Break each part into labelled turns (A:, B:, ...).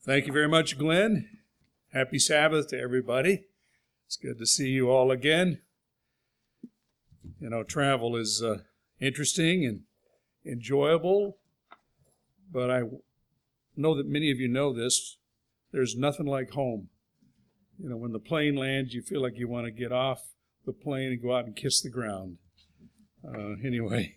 A: Thank you very much, Glenn. Happy Sabbath to everybody. It's good to see you all again. You know, travel is interesting and enjoyable, but I know that many of you know this. There's nothing like home. You know, when the plane lands, you feel like you want to get off the plane and go out and kiss the ground. Anyway,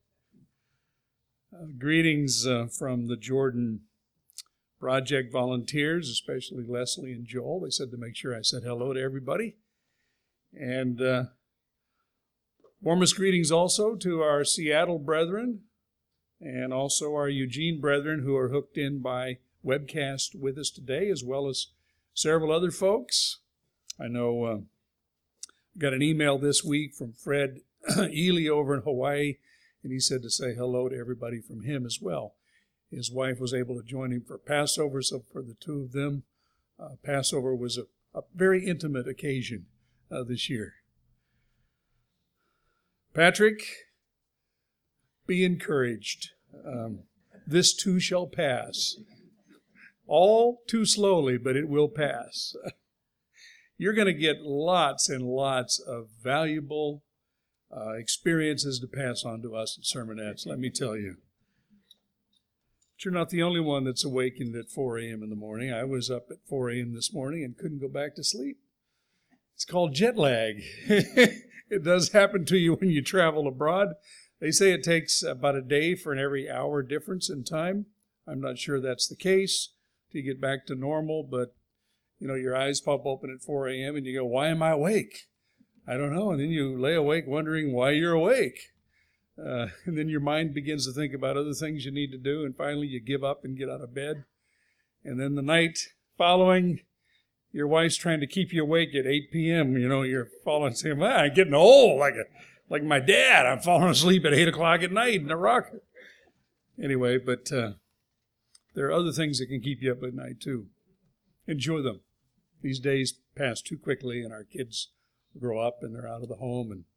A: greetings from the Jordan Project volunteers, especially Leslie and Joel. They said to make sure I said hello to everybody. And warmest greetings also to our Seattle brethren and also our Eugene brethren who are hooked in by webcast with us today, as well as several other folks. I know I got an email this week from Fred Ely over in Hawaii, and he said to say hello to everybody from him as well. His wife was able to join him for Passover, so for the two of them, Passover was a very intimate occasion this year. Patrick, be encouraged. This too shall pass. All too slowly, but it will pass. You're going to get lots and lots of valuable experiences to pass on to us at sermonettes, let me tell you. But you're not the only one that's awakened at 4 a.m. in the morning. I was up at 4 a.m. this morning and couldn't go back to sleep. It's called jet lag. It does happen to you when you travel abroad. They say it takes about a day for an every hour difference in time. I'm not sure that's the case to get back to normal, but you know, your eyes pop open at 4 a.m. and you go, why am I awake? I don't know. And then you lay awake wondering why you're awake. And then your mind begins to think about other things you need to do, and finally you give up and get out of bed. And then the night following, your wife's trying to keep you awake at 8 p.m. You know, you're falling, saying, I'm getting old like my dad. I'm falling asleep at 8 o'clock at night in a rocker. Anyway, but there are other things that can keep you up at night too. Enjoy them. These days pass too quickly, and our kids grow up and they're out of the home, and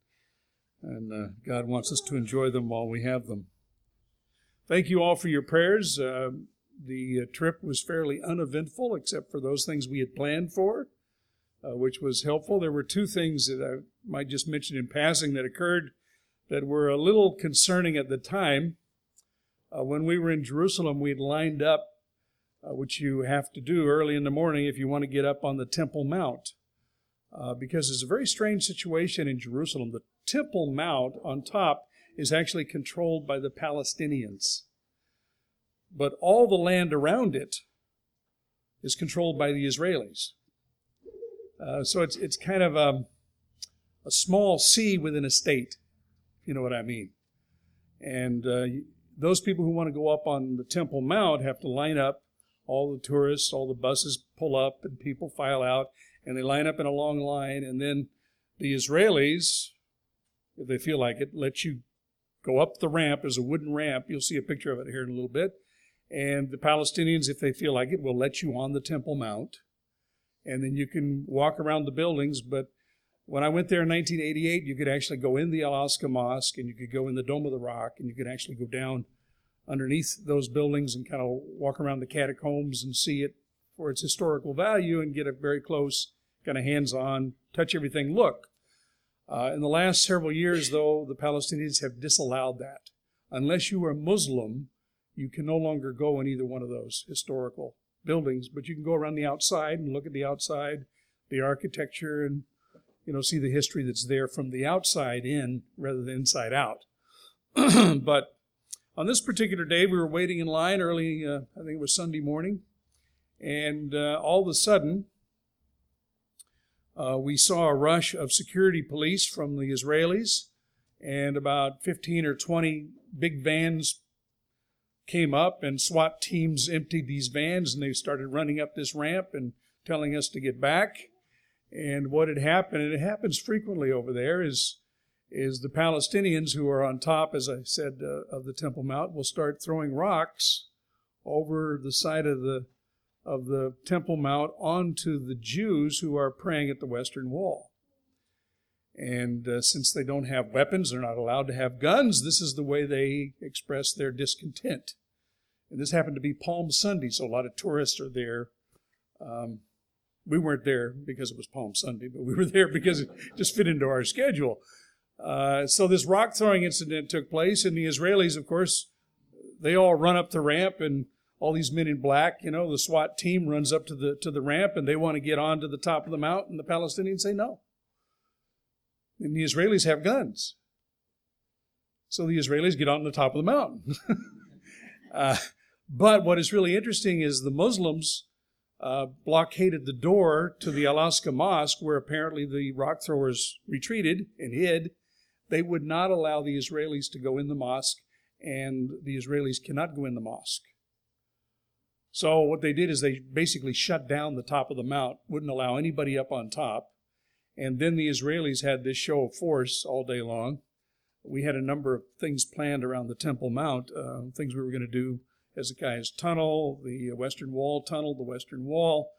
A: God wants us to enjoy them while we have them. Thank you all for your prayers. The trip was fairly uneventful, except for those things we had planned for, which was helpful. There were two things that I might just mention in passing that occurred that were a little concerning at the time. When we were in Jerusalem, we had lined up, which you have to do early in the morning if you want to get up on the Temple Mount, because it's a very strange situation in Jerusalem. The Temple Mount on top is actually controlled by the Palestinians, but all the land around it is controlled by the Israelis. So it's kind of a small C within a state, if you know what I mean. And those people who want to go up on the Temple Mount have to line up. All the tourists, all the buses pull up and people file out, and they line up in a long line, and then the Israelis, if they feel like it, let you go up the ramp. There's a wooden ramp. You'll see a picture of it here in a little bit. And the Palestinians, if they feel like it, will let you on the Temple Mount. And then you can walk around the buildings. But when I went there in 1988, you could actually go in the Al-Aqsa Mosque, and you could go in the Dome of the Rock, and you could actually go down underneath those buildings and kind of walk around the catacombs and see it for its historical value and get a very close, kind of hands-on, touch everything look. In the last several years, though, the Palestinians have disallowed that. Unless you are Muslim, you can no longer go in either one of those historical buildings, but you can go around the outside and look at the outside, the architecture, and see the history that's there from the outside in rather than inside out. But on this particular day, we were waiting in line early, I think it was Sunday morning, and all of a sudden, we saw a rush of security police from the Israelis, and about 15 or 20 big vans came up, and SWAT teams emptied these vans, and they started running up this ramp and telling us to get back. And what had happened, and it happens frequently over there, is the Palestinians who are on top, as I said, of the Temple Mount, will start throwing rocks over the side of the Temple Mount onto the Jews who are praying at the Western Wall. And since they don't have weapons, they're not allowed to have guns, this is the way they express their discontent. And this happened to be Palm Sunday, so a lot of tourists are there. We weren't there because it was Palm Sunday, but we were there because it just fit into our schedule. So this rock throwing incident took place, and the Israelis, of course, they all run up the ramp, and all these men in black, the SWAT team runs up to the ramp, and they want to get onto the top of the mountain. The Palestinians say no. And the Israelis have guns. So the Israelis get on the top of the mountain. But what is really interesting is the Muslims blockaded the door to the Al-Aqsa Mosque, where apparently the rock throwers retreated and hid. They would not allow the Israelis to go in the mosque, and the Israelis cannot go in the mosque. So what they did is they basically shut down the top of the mount, wouldn't allow anybody up on top. And then the Israelis had this show of force all day long. We had a number of things planned around the Temple Mount, things we were going to do: Hezekiah's Tunnel, the Western Wall Tunnel, the Western Wall,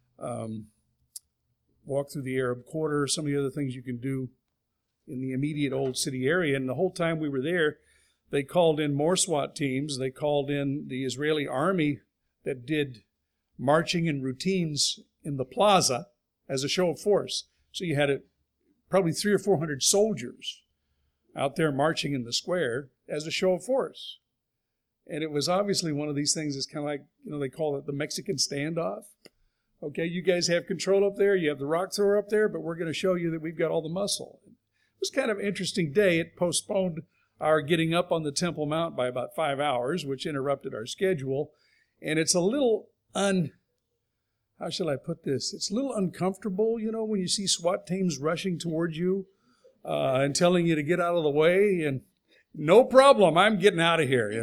A: walk through the Arab Quarter, some of the other things you can do in the immediate Old City area. And the whole time we were there, they called in more SWAT teams. They called in the Israeli army that did marching and routines in the plaza as a show of force. So you had probably 300 or 400 soldiers out there marching in the square as a show of force. And it was obviously one of these things that's kind of like, they call it the Mexican standoff. Okay, you guys have control up there, you have the rock thrower up there, but we're going to show you that we've got all the muscle. It was kind of an interesting day. It postponed our getting up on the Temple Mount by about 5 hours, which interrupted our schedule. And it's a little how shall I put this? It's a little uncomfortable, when you see SWAT teams rushing towards you and telling you to get out of the way. And no problem, I'm getting out of here,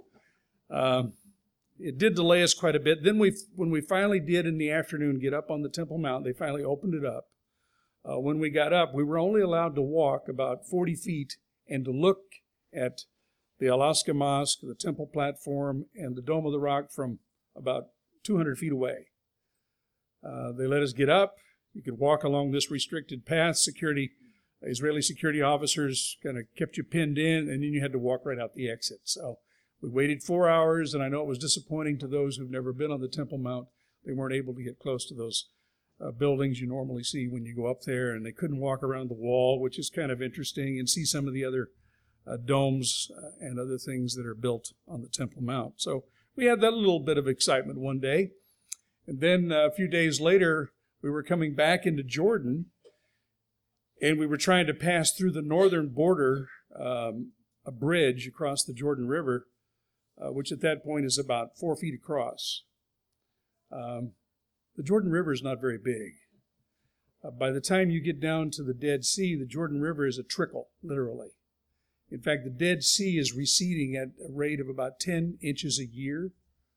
A: It did delay us quite a bit. Then when we finally did in the afternoon get up on the Temple Mount, they finally opened it up. When we got up, we were only allowed to walk about 40 feet and to look at the Al-Aqsa Mosque, the Temple Platform, and the Dome of the Rock from about 200 feet away. They let us get up. You could walk along this restricted path. Israeli security officers kind of kept you pinned in, and then you had to walk right out the exit. So we waited 4 hours, and I know it was disappointing to those who've never been on the Temple Mount. They weren't able to get close to those buildings you normally see when you go up there, and they couldn't walk around the wall, which is kind of interesting, and see some of the other domes and other things that are built on the Temple Mount. So we had that little bit of excitement one day. And then a few days later, we were coming back into Jordan, and we were trying to pass through the northern border, a bridge across the Jordan River, which at that point is about 4 feet across. The Jordan River is not very big. By the time you get down to the Dead Sea, the Jordan River is a trickle, literally. In fact, the Dead Sea is receding at a rate of about 10 inches a year.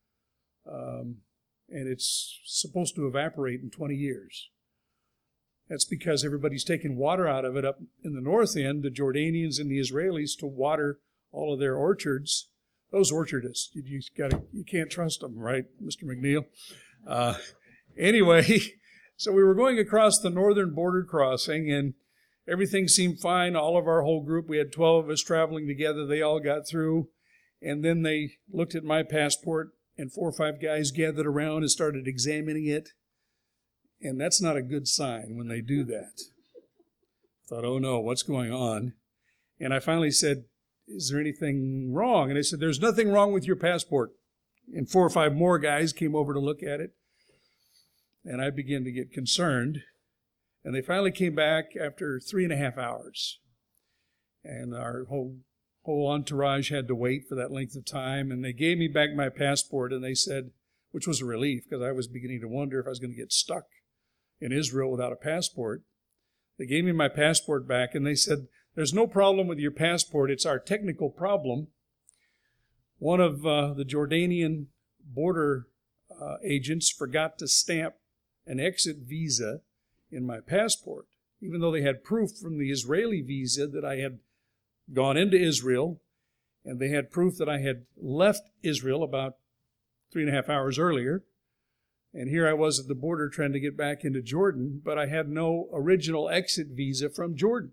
A: And it's supposed to evaporate in 20 years. That's because everybody's taking water out of it up in the north end, the Jordanians and the Israelis, to water all of their orchards. Those orchardists, you can't trust them, right, Mr. McNeil? Anyway, so we were going across the northern border crossing, and everything seemed fine. All of our whole group, we had 12 of us traveling together. They all got through, and then they looked at my passport, and 4 or 5 guys gathered around and started examining it. And that's not a good sign when they do that. I thought, oh no, what's going on? And I finally said, is there anything wrong? And they said, there's nothing wrong with your passport. And 4 or 5 more guys came over to look at it. And I began to get concerned. And they finally came back after 3.5 hours. And our whole entourage had to wait for that length of time. And they gave me back my passport, and they said, which was a relief, because I was beginning to wonder if I was going to get stuck in Israel without a passport. They gave me my passport back, and they said, there's no problem with your passport. It's our technical problem. One of the Jordanian border agents forgot to stamp an exit visa in my passport, even though they had proof from the Israeli visa that I had gone into Israel, and they had proof that I had left Israel about 3.5 hours earlier. And here I was at the border trying to get back into Jordan, but I had no original exit visa from Jordan.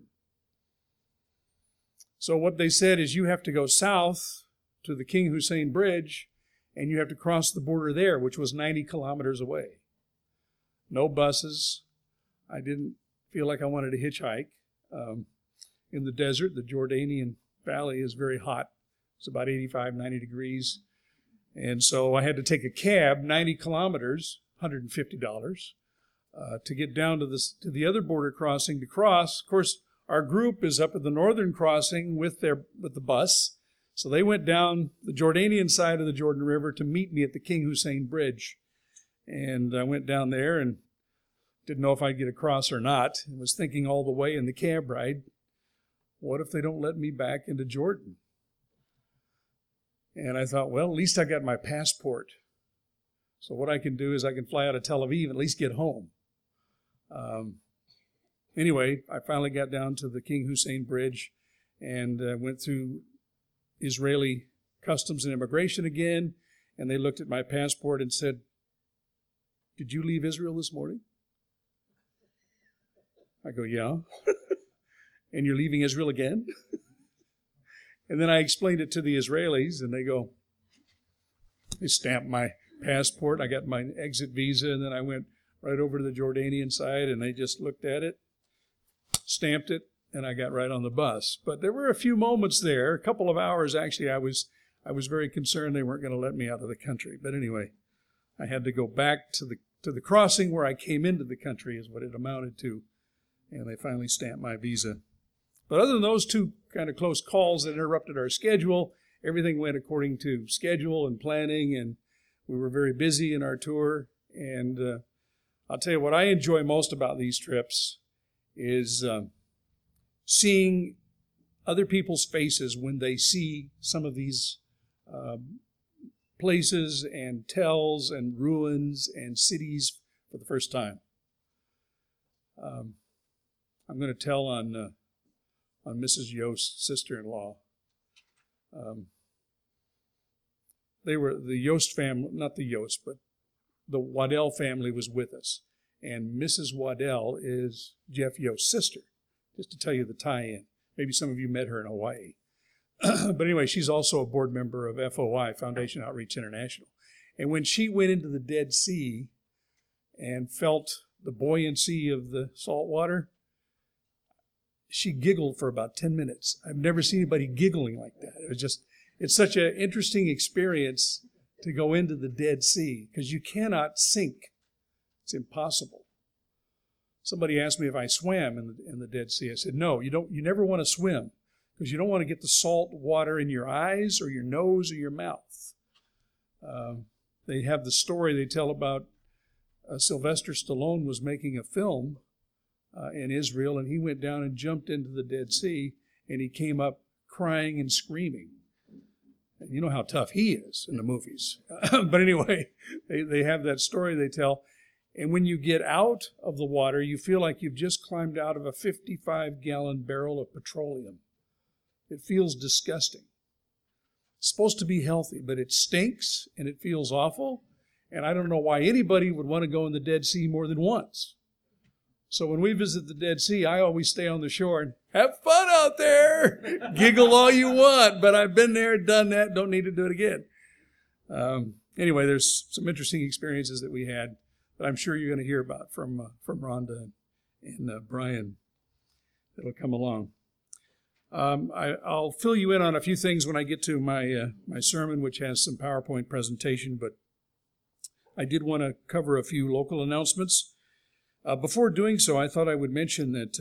A: So what they said is, you have to go south to the King Hussein Bridge, and you have to cross the border there, which was 90 kilometers away. No buses. I didn't feel like I wanted to hitchhike. In the desert, the Jordanian Valley is very hot. It's about 85, 90 degrees. And so I had to take a cab, 90 kilometers, $150, to get down to the other border crossing to cross. Of course, our group is up at the northern crossing with the bus. So they went down the Jordanian side of the Jordan River to meet me at the King Hussein Bridge. And I went down there and didn't know if I'd get across or not. I was thinking all the way in the cab ride, what if they don't let me back into Jordan? And I thought, well, at least I got my passport. So what I can do is I can fly out of Tel Aviv and at least get home. Anyway, I finally got down to the King Hussein Bridge and went through Israeli Customs and Immigration again. And they looked at my passport and said, "Did you leave Israel this morning?" I go, "Yeah." "And you're leaving Israel again?" And then I explained it to the Israelis, and they stamped my passport. I got my exit visa, and then I went right over to the Jordanian side, and they just looked at it, stamped it, and I got right on the bus. But there were a few moments there, a couple of hours actually, I was very concerned they weren't going to let me out of the country. But anyway, I had to go back to the crossing where I came into the country is what it amounted to, and they finally stamped my visa. But other than those two kind of close calls that interrupted our schedule, everything went according to schedule and planning, and we were very busy in our tour. And I'll tell you what I enjoy most about these trips is seeing other people's faces when they see some of these places and tells and ruins and cities for the first time. I'm going to tell on Mrs. Yost's sister-in-law. They were the Yost family, not the Yost, but the Waddell family was with us. And Mrs. Waddell is Jeff Yost's sister, just to tell you the tie-in. Maybe some of you met her in Hawaii. But anyway, she's also a board member of FOI, Foundation Outreach International. And when she went into the Dead Sea and felt the buoyancy of the salt water, she giggled for about 10 minutes. I've never seen anybody giggling like that. It's such an interesting experience to go into the Dead Sea because you cannot sink. It's impossible. Somebody asked me if I swam in the Dead Sea. I said, no, you don't. You never want to swim because you don't want to get the salt water in your eyes or your nose or your mouth. They have the story they tell about Sylvester Stallone was making a film in Israel, and he went down and jumped into the Dead Sea, and he came up crying and screaming. And you know how tough he is in the movies. But anyway, they have that story they tell. And when you get out of the water, you feel like you've just climbed out of a 55-gallon barrel of petroleum. It feels disgusting. It's supposed to be healthy, but it stinks, and it feels awful. And I don't know why anybody would want to go in the Dead Sea more than once. So when we visit the Dead Sea, I always stay on the shore and have fun out there. Giggle all you want, but I've been there, done that, don't need to do it again. Anyway, there's some interesting experiences that we had that I'm sure you're going to hear about from Rhonda and Brian that'll come along. I'll fill you in on a few things when I get to my sermon, which has some PowerPoint presentation, but I did want to cover a few local announcements. Before doing so, I thought I would mention that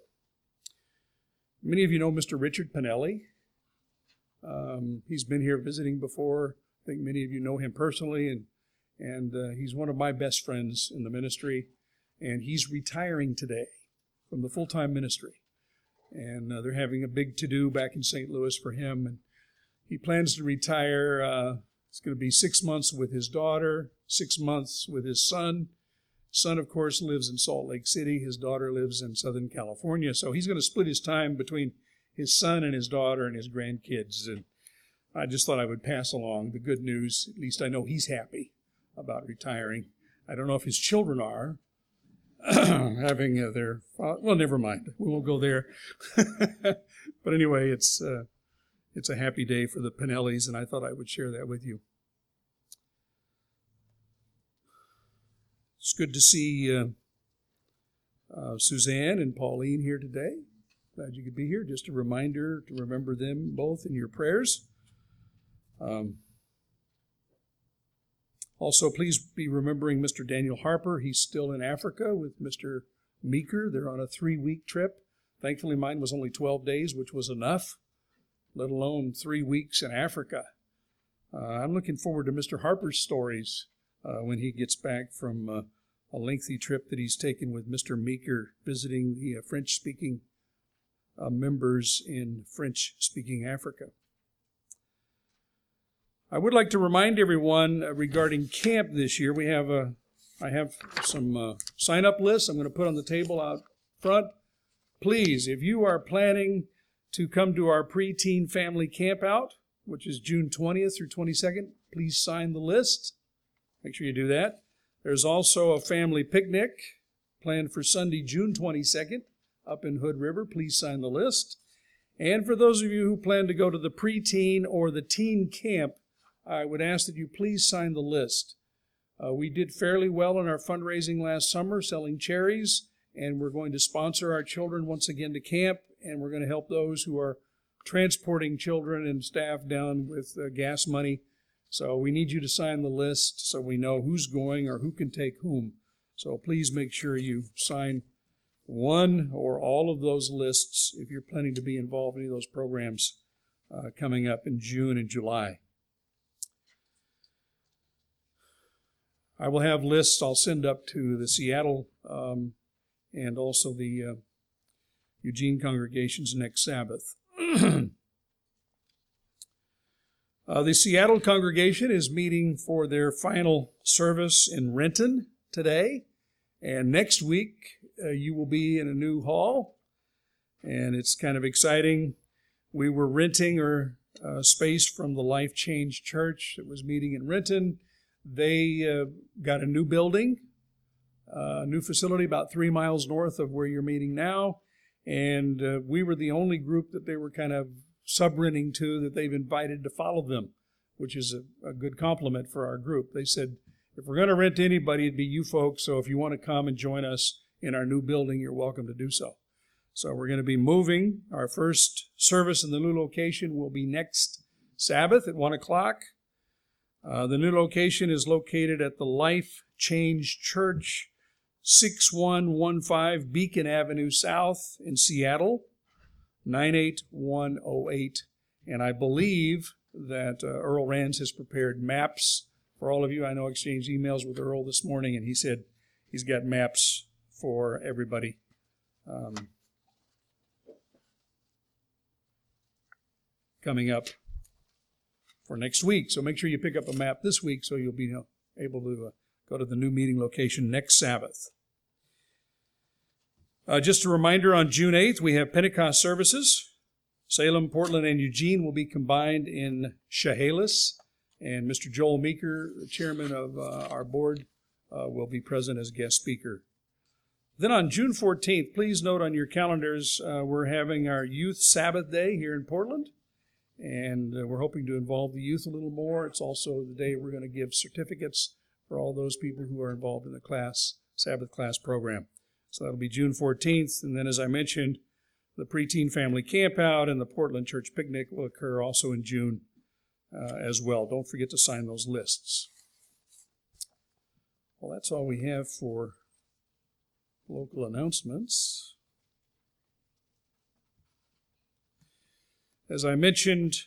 A: many of you know Mr. Richard Pinelli. He's been here visiting before. I think many of you know him personally, and he's one of my best friends in the ministry, and he's retiring today from the full-time ministry. And they're having a big to-do back in St. Louis for him, and he plans to retire. It's going to be 6 months with his daughter, 6 months with his son. Son, of course, lives in Salt Lake City. His daughter lives in Southern California. So he's going to split his time between his son and his daughter and his grandkids. And I just thought I would pass along the good news. At least I know he's happy about retiring. I don't know if his children are having their... well, never mind. We won't go there. But anyway, it's a happy day for the Pinellis, and I thought I would share that with you. It's good to see Suzanne and Pauline here today. Glad you could be here. Just a reminder to remember them both in your prayers. Also, please be remembering Mr. Daniel Harper. He's still in Africa with Mr. Meeker. They're on a 3-week trip. Thankfully, mine was only 12 days, which was enough, let alone 3 weeks in Africa. I'm looking forward to Mr. Harper's stories when he gets back from a lengthy trip that he's taken with Mr. Meeker, visiting the French-speaking members in French-speaking Africa. I would like to remind everyone regarding camp this year. I have some sign-up lists I'm going to put on the table out front. Please, if you are planning to come to our preteen family camp out, which is June 20th through 22nd, please sign the list. Make sure you do that. There's also a family picnic planned for Sunday, June 22nd, up in Hood River. Please sign the list. And for those of you who plan to go to the preteen or the teen camp, I would ask that you please sign the list. We did fairly well in our fundraising last summer, selling cherries, and we're going to sponsor our children once again to camp, and we're going to help those who are transporting children and staff down with gas money. So we need you to sign the list so we know who's going or who can take whom. So please make sure you sign one or all of those lists if you're planning to be involved in any of those programs coming up in June and July. I will have lists I'll send up to the Seattle and also the Eugene congregations next Sabbath. The Seattle congregation is meeting for their final service in Renton today, and next week you will be in a new hall, and it's kind of exciting. We were renting space from the Life Change Church that was meeting in Renton. They got a new building, a new facility about 3 miles north of where you're meeting now, and we were the only group that they were kind of sub-renting to that they've invited to follow them, which is a good compliment for our group. They said, if we're going to rent to anybody, it'd be you folks, so if you want to come and join us in our new building, you're welcome to do so. So we're going to be moving. Our first service in the new location will be next Sabbath at 1 o'clock. The new location is located at the Life Change Church, 6115 Beacon Avenue South in Seattle, 98108. And I believe that Earl Rands has prepared maps for all of you. I know I exchanged emails with Earl this morning, and he said he's got maps for everybody. Coming up for next week. So make sure you pick up a map this week so you'll be able to go to the new meeting location next Sabbath. Just a reminder, on June 8th, we have Pentecost services. Salem, Portland, and Eugene will be combined in Chehalis, and Mr. Joel Meeker, the chairman of our board, will be present as guest speaker. Then on June 14th, please note on your calendars, we're having our Youth Sabbath Day here in Portland, and we're hoping to involve the youth a little more. It's also the day we're going to give certificates for all those people who are involved in the Sabbath class program. So that'll be June 14th, and then as I mentioned, the preteen family campout and the Portland Church picnic will occur also in June as well. Don't forget to sign those lists. Well, that's all we have for local announcements. As I mentioned,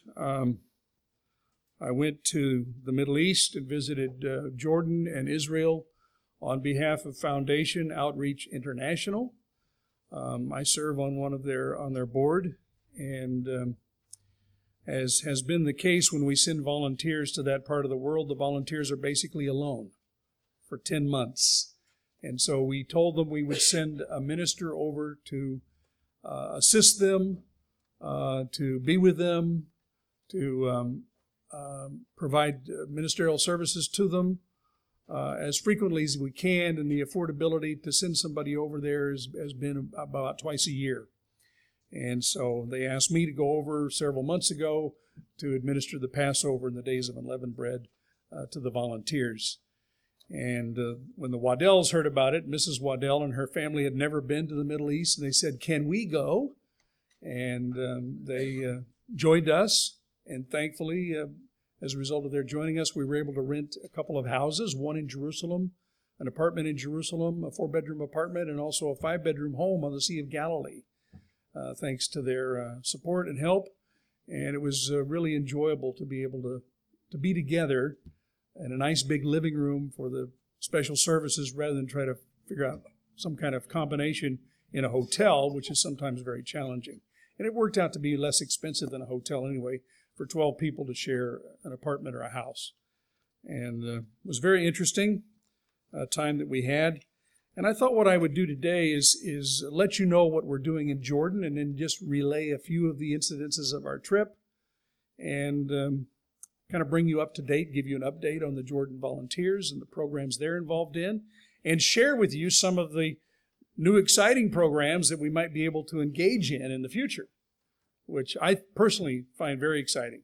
A: I went to the Middle East and visited Jordan and Israel on behalf of Foundation Outreach International. I serve on their board, and as has been the case when we send volunteers to that part of the world, the volunteers are basically alone for 10 months. And so we told them we would send a minister over to assist them, to be with them, to provide ministerial services to them as frequently as we can, and the affordability to send somebody over there has been about twice a year. And so they asked me to go over several months ago to administer the Passover and the Days of Unleavened Bread to the volunteers. And when the Waddells heard about it, Mrs. Waddell and her family had never been to the Middle East, and they said, "Can we go?" And they joined us, and thankfully, as a result of their joining us, we were able to rent a couple of houses, one in Jerusalem, an apartment in Jerusalem, a 4-bedroom apartment, and also a 5-bedroom home on the Sea of Galilee, thanks to their support and help. And it was really enjoyable to be able to be together in a nice big living room for the special services rather than try to figure out some kind of combination in a hotel, which is sometimes very challenging. And it worked out to be less expensive than a hotel anyway for 12 people to share an apartment or a house. And it was very interesting time that we had. And I thought what I would do today is let you know what we're doing in Jordan and then just relay a few of the incidences of our trip and kind of bring you up to date, give you an update on the Jordan Volunteers and the programs they're involved in, and share with you some of the new exciting programs that we might be able to engage in the future, which I personally find very exciting.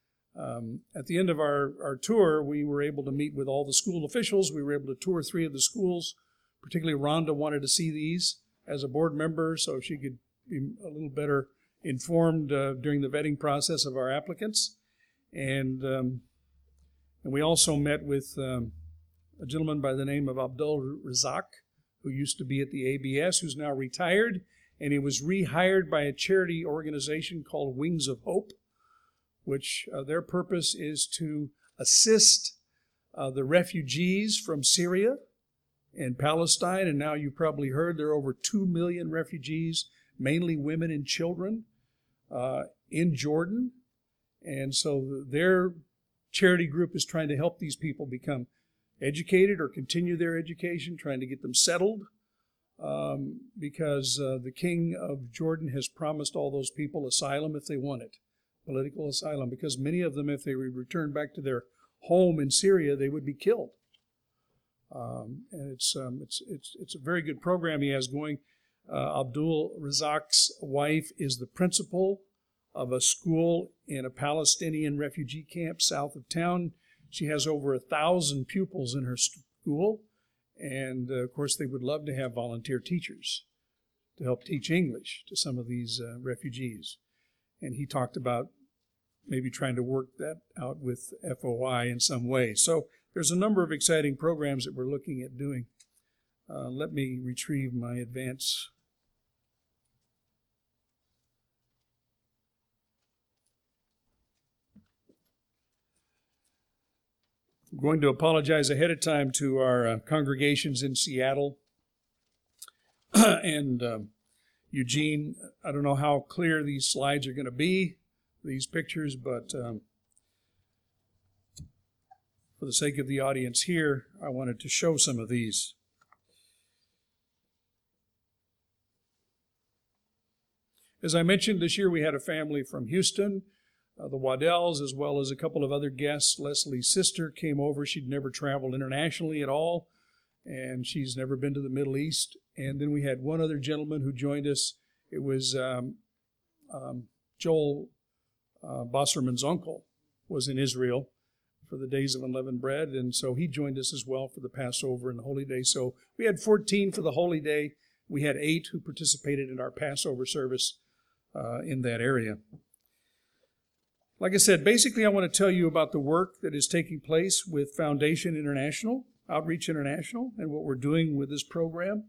A: At the end of our tour, we were able to meet with all the school officials. We were able to tour 3 of the schools. Particularly, Rhonda wanted to see these as a board member so she could be a little better informed during the vetting process of our applicants. And we also met with a gentleman by the name of Abdul Razak, who used to be at the ABS, who's now retired, and he was rehired by a charity organization called Wings of Hope, which their purpose is to assist the refugees from Syria and Palestine. And now you've probably heard there are over 2 million refugees, mainly women and children, in Jordan. And so their charity group is trying to help these people become educated or continue their education, trying to get them settled, because the king of Jordan has promised all those people asylum if they want it, political asylum, because many of them, if they would return back to their home in Syria, they would be killed. And it's a very good program he has going. Abdul Razak's wife is the principal of a school in a Palestinian refugee camp south of town. She has over 1,000 pupils in her school, and of course they would love to have volunteer teachers to help teach English to some of these refugees. And he talked about maybe trying to work that out with FOI in some way. So there's a number of exciting programs that we're looking at doing. Let me retrieve my advance. I'm going to apologize ahead of time to our congregations in Seattle and Eugene. I don't know how clear these slides are going to be, these pictures, but for the sake of the audience here, I wanted to show some of these. As I mentioned, this year we had a family from Houston, the Waddells, as well as a couple of other guests. Leslie's sister came over. She'd never traveled internationally at all, and she's never been to the Middle East. And then we had one other gentleman who joined us. It was Joel Bosserman's uncle was in Israel for the Days of Unleavened Bread, and so he joined us as well for the Passover and the Holy Day. So we had 14 for the Holy Day. We had 8 who participated in our Passover service in that area. Like I said, basically I want to tell you about the work that is taking place with Foundation International, Outreach International, and what we're doing with this program.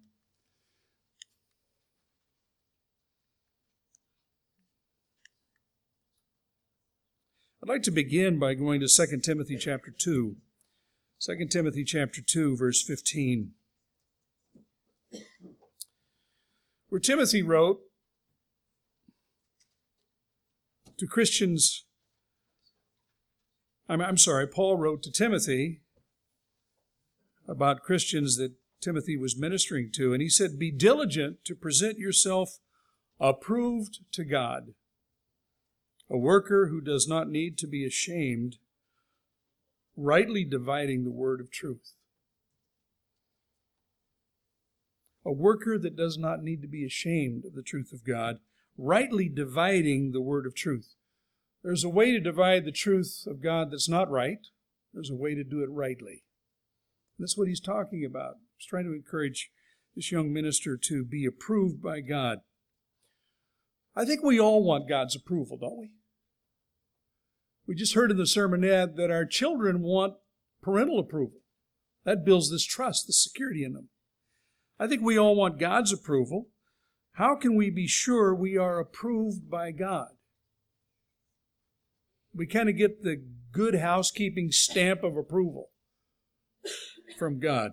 A: I'd like to begin by going to 2 Timothy chapter 2. 2 Timothy chapter 2, verse 15. Where Timothy wrote to Christians, Paul wrote to Timothy about Christians that Timothy was ministering to, and he said, "Be diligent to present yourself approved to God, a worker who does not need to be ashamed, rightly dividing the word of truth." A worker that does not need to be ashamed of the truth of God, rightly dividing the word of truth. There's a way to divide the truth of God that's not right. There's a way to do it rightly. That's what he's talking about. He's trying to encourage this young minister to be approved by God. I think we all want God's approval, don't we? We just heard in the sermonette that our children want parental approval. That builds this trust, this security in them. I think we all want God's approval. How can we be sure we are approved by God? We kind of get the good housekeeping stamp of approval from God.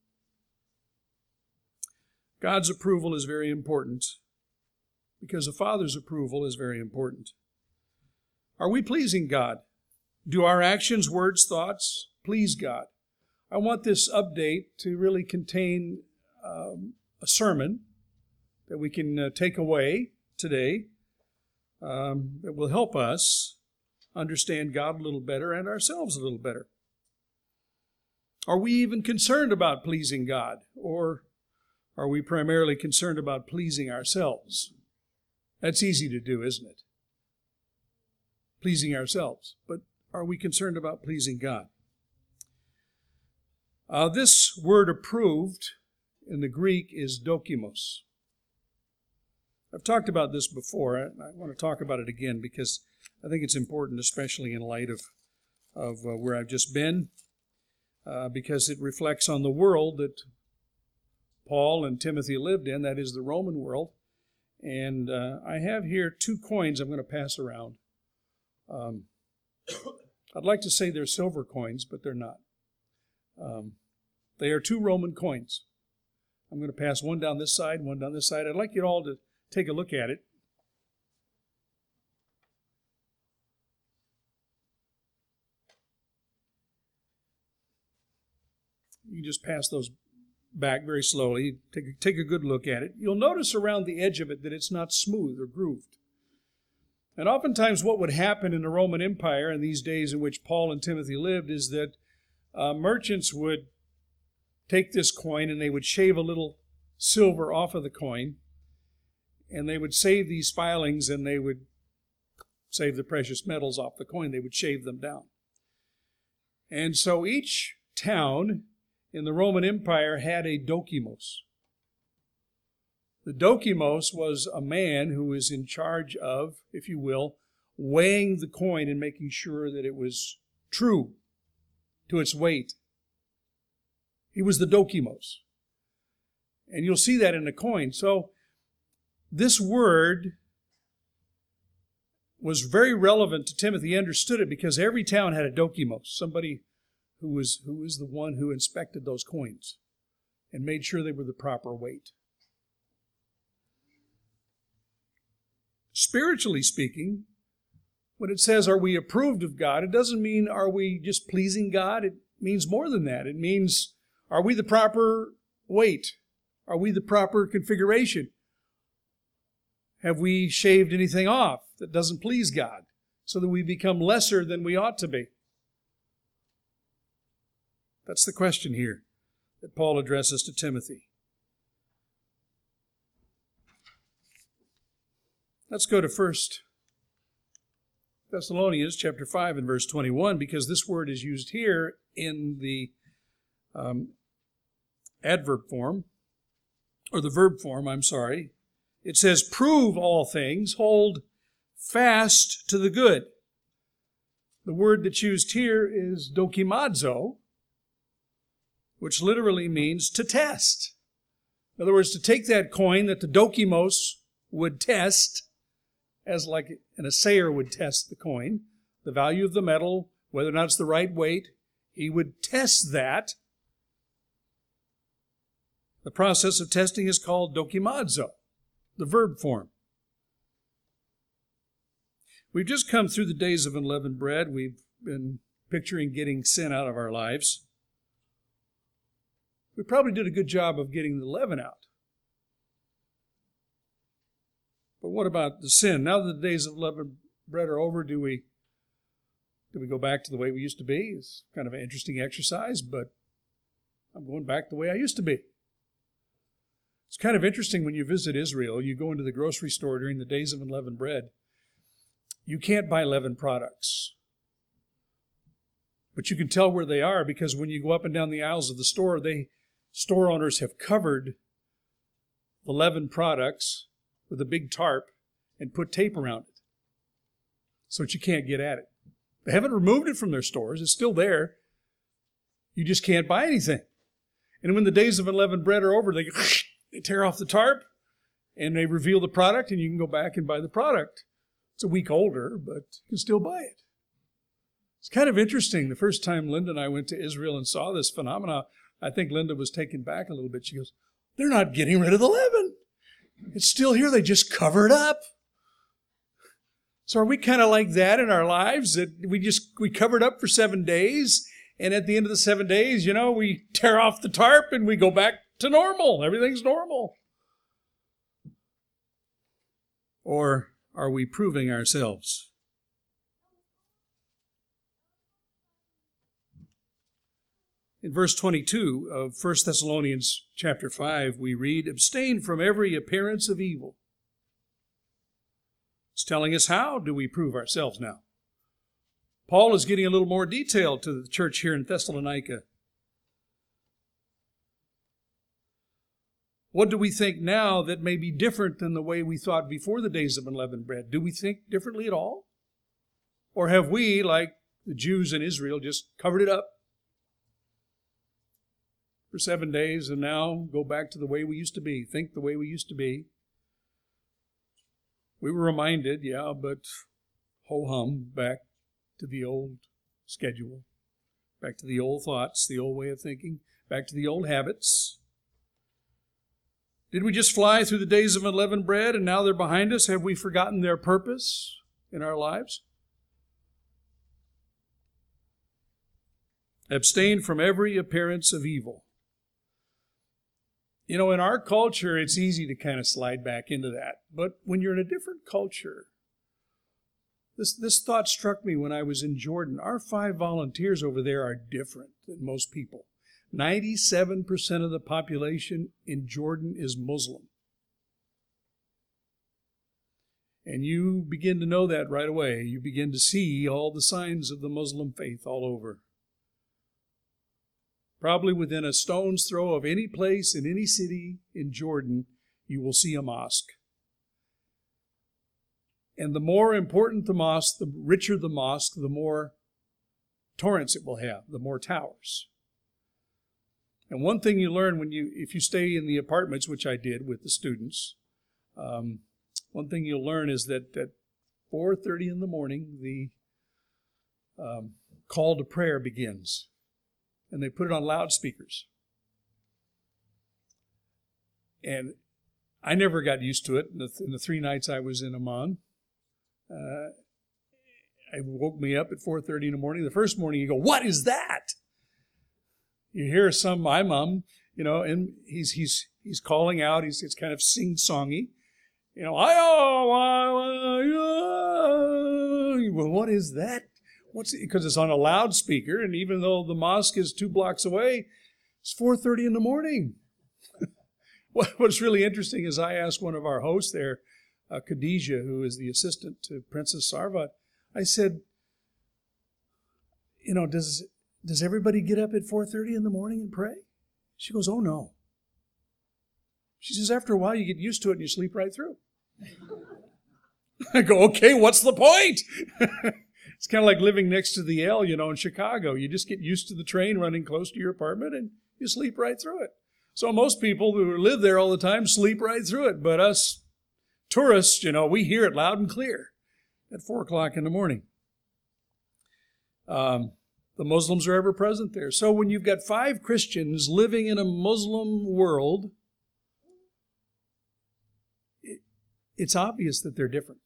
A: God's approval is very important because a father's approval is very important. Are we pleasing God? Do our actions, words, thoughts please God? I want this update to really contain a sermon that we can take away today that will help us understand God a little better and ourselves a little better. Are we even concerned about pleasing God, or are we primarily concerned about pleasing ourselves? That's easy to do, isn't it? Pleasing ourselves. But are we concerned about pleasing God? This word approved in the Greek is dokimos. I've talked about this before. I want to talk about it again because I think it's important, especially in light of where I've just been, because it reflects on the world that Paul and Timothy lived in, that is the Roman world. And I have here 2 coins I'm going to pass around. I'd like to say they're silver coins, but they're not. They are 2 Roman coins. I'm going to pass one down this side, one down this side. I'd like you all to take a look at it. You just pass those back very slowly. Take a good look at it. You'll notice around the edge of it that it's not smooth or grooved. And oftentimes what would happen in the Roman Empire in these days in which Paul and Timothy lived is that merchants would take this coin and they would shave a little silver off of the coin, and they would save these filings, and they would save the precious metals off the coin. They would shave them down. And so each town in the Roman Empire had a dokimos. The dokimos was a man who was in charge of, if you will, weighing the coin and making sure that it was true to its weight. He was the dokimos. And you'll see that in the coin. So this word was very relevant to Timothy. He understood it because every town had a dokimos, somebody who was the one who inspected those coins and made sure they were the proper weight. Spiritually speaking, when it says, are we approved of God, it doesn't mean are we just pleasing God. It means more than that. It means, are we the proper weight? Are we the proper configuration? Have we shaved anything off that doesn't please God so that we become lesser than we ought to be? That's the question here that Paul addresses to Timothy. Let's go to 1 Thessalonians chapter 5 and verse 21, because this word is used here in the adverb form, or the verb form, I'm sorry. It says, prove all things, hold fast to the good. The word that's used here is dokimazo, which literally means to test. In other words, to take that coin that the dokimos would test, as like an assayer would test the coin, the value of the metal, whether or not it's the right weight, he would test that. The process of testing is called dokimazo, the verb form. We've just come through the days of unleavened bread. We've been picturing getting sin out of our lives. We probably did a good job of getting the leaven out. But what about the sin? Now that the days of unleavened bread are over, do we go back to the way we used to be? It's kind of an interesting exercise, but I'm going back the way I used to be. It's kind of interesting when you visit Israel, you go into the grocery store during the days of unleavened bread. You can't buy leavened products But you can tell where they are because when you go up and down the aisles of the store, store owners have covered the leavened products with a big tarp and put tape around it so that you can't get at it. They haven't removed it from their stores. It's still there. You just can't buy anything. And when the days of unleavened bread are over, they tear off the tarp and they reveal the product, and you can go back and buy the product. It's a week older, but you can still buy it. It's kind of interesting. The first time Linda and I went to Israel and saw this phenomena, I think Linda was taken back a little bit. She goes, they're not getting rid of the leaven. It's still here. They just cover it up. So are we kind of like that in our lives, that we cover it up for 7 days, and at the end of the 7 days, we tear off the tarp and we go back to normal. Everything's normal. Or are we proving ourselves? In verse 22 of 1 Thessalonians chapter 5, we read, abstain from every appearance of evil. It's telling us how do we prove ourselves now. Paul is getting a little more detail to the church here in Thessalonica. What do we think now that may be different than the way we thought before the days of unleavened bread? Do we think differently at all? Or have we, like the Jews in Israel, just covered it up for 7 days and now go back to the way we used to be, think the way we used to be? We were reminded, but ho-hum, back to the old schedule, back to the old thoughts, the old way of thinking, back to the old habits. Did we just fly through the days of unleavened bread and now they're behind us? Have we forgotten their purpose in our lives? Abstain from every appearance of evil. In our culture, it's easy to kind of slide back into that. But when you're in a different culture, this thought struck me when I was in Jordan. Our 5 volunteers over there are different than most people. 97% of the population in Jordan is Muslim. And you begin to know that right away. You begin to see all the signs of the Muslim faith all over. Probably within a stone's throw of any place in any city in Jordan, you will see a mosque. And the more important the mosque, the richer the mosque, the more torrents it will have, the more towers. And one thing you learn if you stay in the apartments, which I did with the students, one thing you'll learn is that at 4:30 in the morning, the call to prayer begins. And they put it on loudspeakers. And I never got used to it in the 3 nights I was in Amman. It woke me up at 4:30 in the morning. The first morning you go, what is that? You hear some imam, and he's calling out. It's kind of sing-songy. Well, what is that? Because it's on a loudspeaker, and even though the mosque is 2 blocks away, it's 4:30 in the morning. What's really interesting is I asked one of our hosts there, Khadijah, who is the assistant to Princess Sarvat, I said, does everybody get up at 4:30 in the morning and pray? She goes, oh, no. She says, after a while, you get used to it and you sleep right through. I go, okay, what's the point? It's kind of like living next to the L, in Chicago. You just get used to the train running close to your apartment and you sleep right through it. So most people who live there all the time sleep right through it. But us tourists, we hear it loud and clear at 4 o'clock in the morning. The Muslims are ever present there. So when you've got 5 Christians living in a Muslim world, it's obvious that they're different.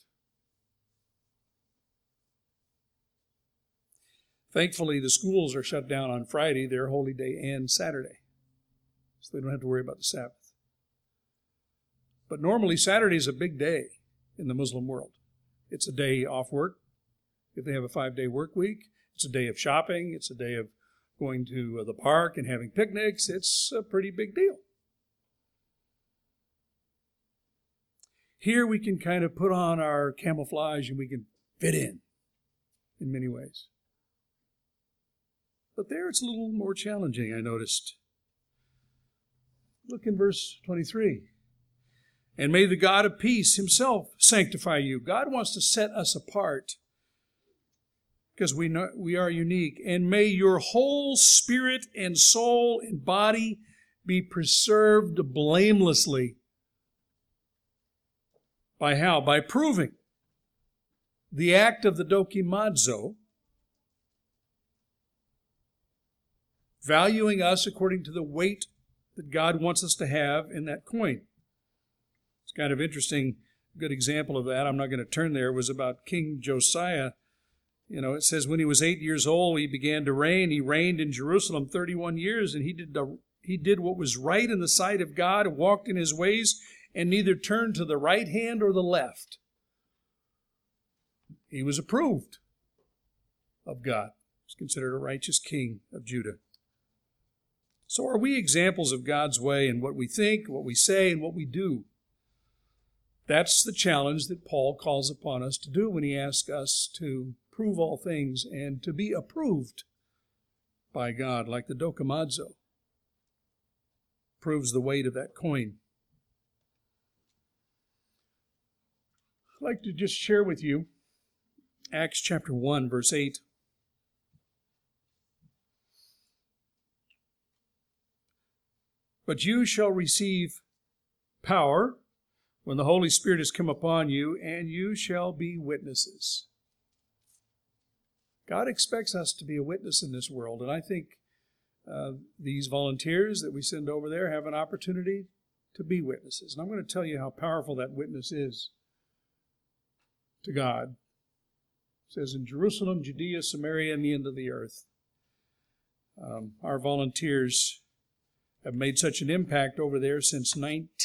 A: Thankfully, the schools are shut down on Friday, their holy day, and Saturday. So they don't have to worry about the Sabbath. But normally, Saturday is a big day in the Muslim world. It's a day off work. If they have a 5-day work week, it's a day of shopping. It's a day of going to the park and having picnics. It's a pretty big deal. Here we can kind of put on our camouflage and we can fit in many ways. But there it's a little more challenging, I noticed. Look in verse 23. And may the God of peace himself sanctify you. God wants to set us apart because we are unique. And may your whole spirit and soul and body be preserved blamelessly. By how? By proving the act of the dokimazo, valuing us according to the weight that God wants us to have in that coin. It's kind of interesting, good example of that. I'm not going to turn there. It was about King Josiah. It says when he was 8 years old, he began to reign. He reigned in Jerusalem 31 years, and he did what was right in the sight of God and walked in his ways and neither turned to the right hand or the left. He was approved of God. He was considered a righteous king of Judah. So are we examples of God's way in what we think, what we say, and what we do? That's the challenge that Paul calls upon us to do when he asks us to prove all things and to be approved by God, like the dokimazo proves the weight of that coin. I'd like to just share with you Acts chapter 1, verse 8. But you shall receive power when the Holy Spirit has come upon you, and you shall be witnesses. God expects us to be a witness in this world, and I think these volunteers that we send over there have an opportunity to be witnesses. And I'm going to tell you how powerful that witness is to God. It says in Jerusalem, Judea, Samaria, and the end of the earth. Our volunteers have made such an impact over there since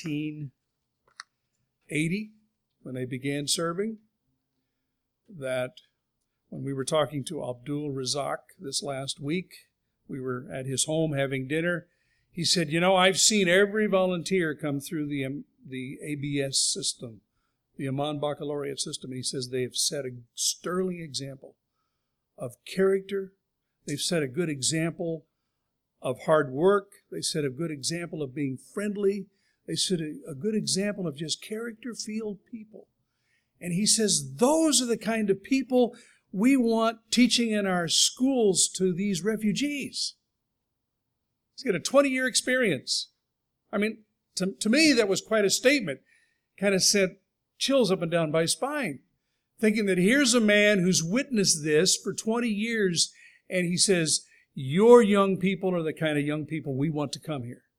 A: 1980, when they began serving, that when we were talking to Abdul Razak this last week, we were at his home having dinner. He said, I've seen every volunteer come through the ABS system, the Amman Baccalaureate system. And he says they have set a sterling example of character. They've set a good example of hard work. They set a good example of being friendly. They set a good example of just character-filled people. And he says those are the kind of people we want teaching in our schools to these refugees. He's got a 20-year experience. I mean, to me, that was quite a statement. Kind of sent chills up and down my spine, thinking that here's a man who's witnessed this for 20 years, and he says, your young people are the kind of young people we want to come here.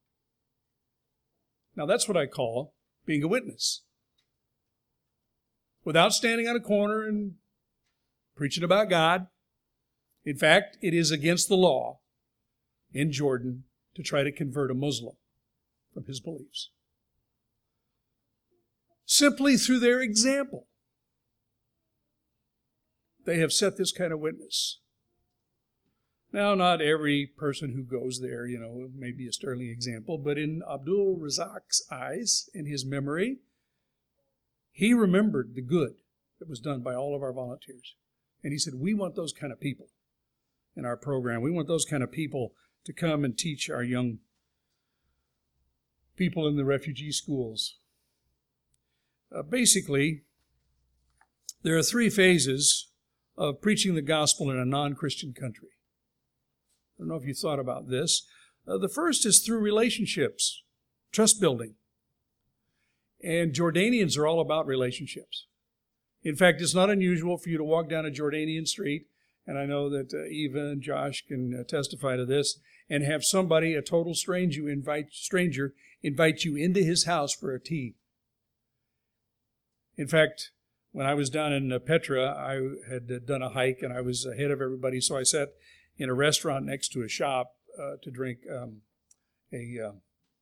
A: Now, that's what I call being a witness. Without standing on a corner and preaching about God. In fact, it is against the law in Jordan to try to convert a Muslim from his beliefs. Simply through their example, they have set this kind of witness. Now, not every person who goes there, may be a sterling example, but in Abdul Razak's eyes, in his memory, he remembered the good that was done by all of our volunteers. And he said, we want those kind of people in our program. We want those kind of people to come and teach our young people in the refugee schools. Basically, there are 3 phases of preaching the gospel in a non-Christian country. I don't know if you thought about this. The first is through relationships, trust building. And Jordanians are all about relationships. In fact, it's not unusual for you to walk down a Jordanian street, and I know that Eva and Josh can testify to this, and have somebody, a total stranger, invite you into his house for a tea. In fact, when I was down in Petra, I had done a hike, and I was ahead of everybody, so I sat in a restaurant next to a shop to drink a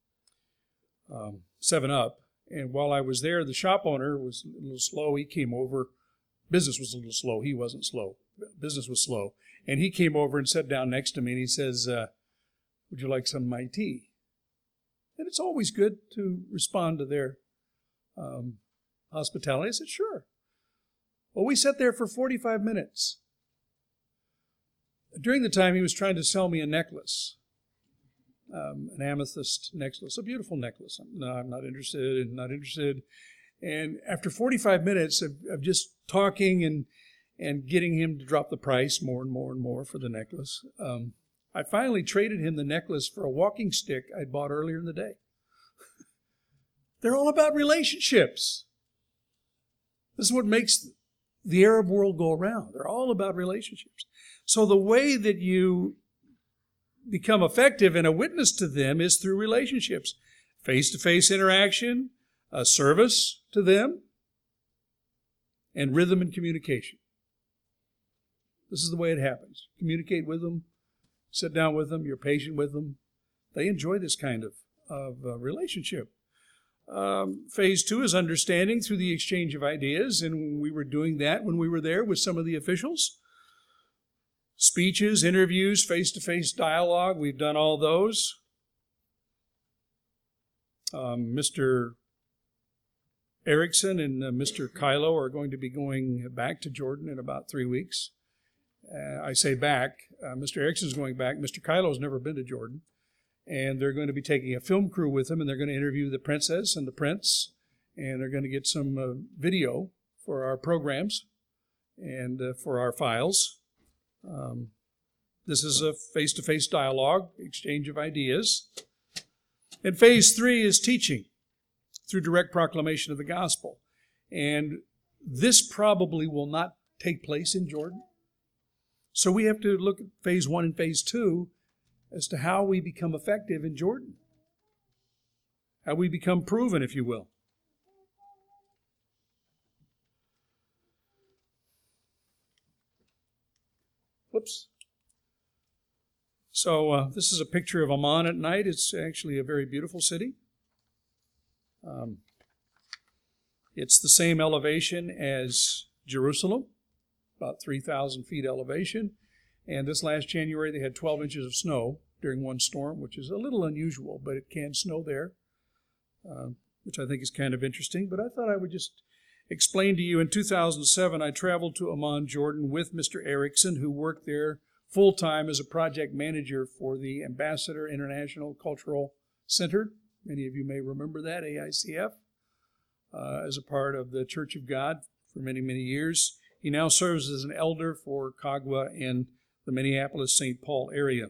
A: 7-Up. And while I was there, the shop owner was a little slow. He came over. Business was a little slow. He wasn't slow. Business was slow. And he came over and sat down next to me, and he says, would you like some of my tea? And it's always good to respond to their hospitality. I said, sure. Well, we sat there for 45 minutes. During the time, he was trying to sell me a necklace, an amethyst necklace, a beautiful necklace. No, I'm not interested, not interested. And after 45 minutes of just talking and getting him to drop the price more and more and more for the necklace, I finally traded him the necklace for a walking stick I'd bought earlier in the day. They're all about relationships. This is what makes the Arab world go around. They're all about relationships. So the way that you become effective and a witness to them is through relationships. Face-to-face interaction, a service to them, and rhythm and communication. This is the way it happens. Communicate with them, sit down with them, you're patient with them. They enjoy this kind of relationship. Phase 2 is understanding through the exchange of ideas, and we were doing that when we were there with some of the officials. Speeches, interviews, face-to-face dialogue, we've done all those. Mr. Erickson and Mr. Kylo are going to be going back to Jordan in about 3 weeks. I say back. Mr. Erickson is going back. Mr. Kylo has never been to Jordan. And they're going to be taking a film crew with them, and they're going to interview the princess and the prince, and they're going to get some video for our programs and for our files. This is a face-to-face dialogue, exchange of ideas. And phase 3 is teaching through direct proclamation of the gospel. And this probably will not take place in Jordan. So we have to look at phase 1 and phase 2 as to how we become effective in Jordan. How we become proven, if you will. Whoops. So this is a picture of Amman at night. It's actually a very beautiful city. It's the same elevation as Jerusalem, about 3,000 feet elevation. And this last January, they had 12 inches of snow during one storm, which is a little unusual, but it can snow there, which I think is kind of interesting. But I thought I would just explain to you, in 2007, I traveled to Amman, Jordan with Mr. Erickson, who worked there full-time as a project manager for the Ambassador International Cultural Center. Many of you may remember that, AICF, as a part of the Church of God for many, many years. He now serves as an elder for Kagwa and the Minneapolis-St. Paul area.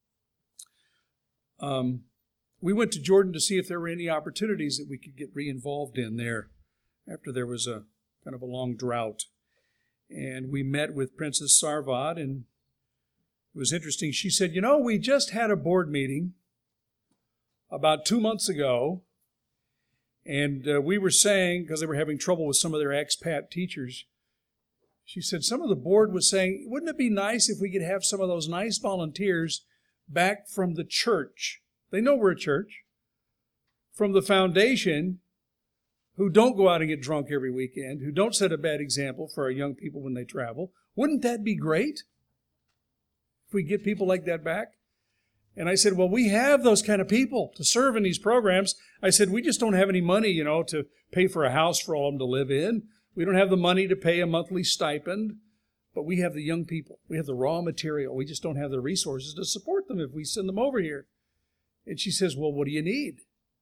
A: We went to Jordan to see if there were any opportunities that we could get re-involved in there after there was a kind of a long drought. And we met with Princess Sarvad, and it was interesting. She said, we just had a board meeting about 2 months ago, and we were saying, because they were having trouble with some of their expat teachers, she said, some of the board was saying, wouldn't it be nice if we could have some of those nice volunteers back from the church? They know we're a church. From the foundation, who don't go out and get drunk every weekend, who don't set a bad example for our young people when they travel. Wouldn't that be great if we get people like that back? And I said, well, we have those kind of people to serve in these programs. I said, we just don't have any money, to pay for a house for all of them to live in. We don't have the money to pay a monthly stipend, but we have the young people. We have the raw material. We just don't have the resources to support them if we send them over here. And she says, well, what do you need?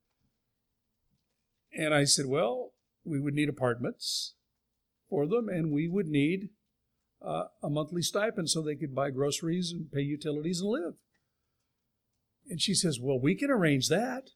A: And I said, well, we would need apartments for them, and we would need a monthly stipend so they could buy groceries and pay utilities and live. And she says, well, we can arrange that.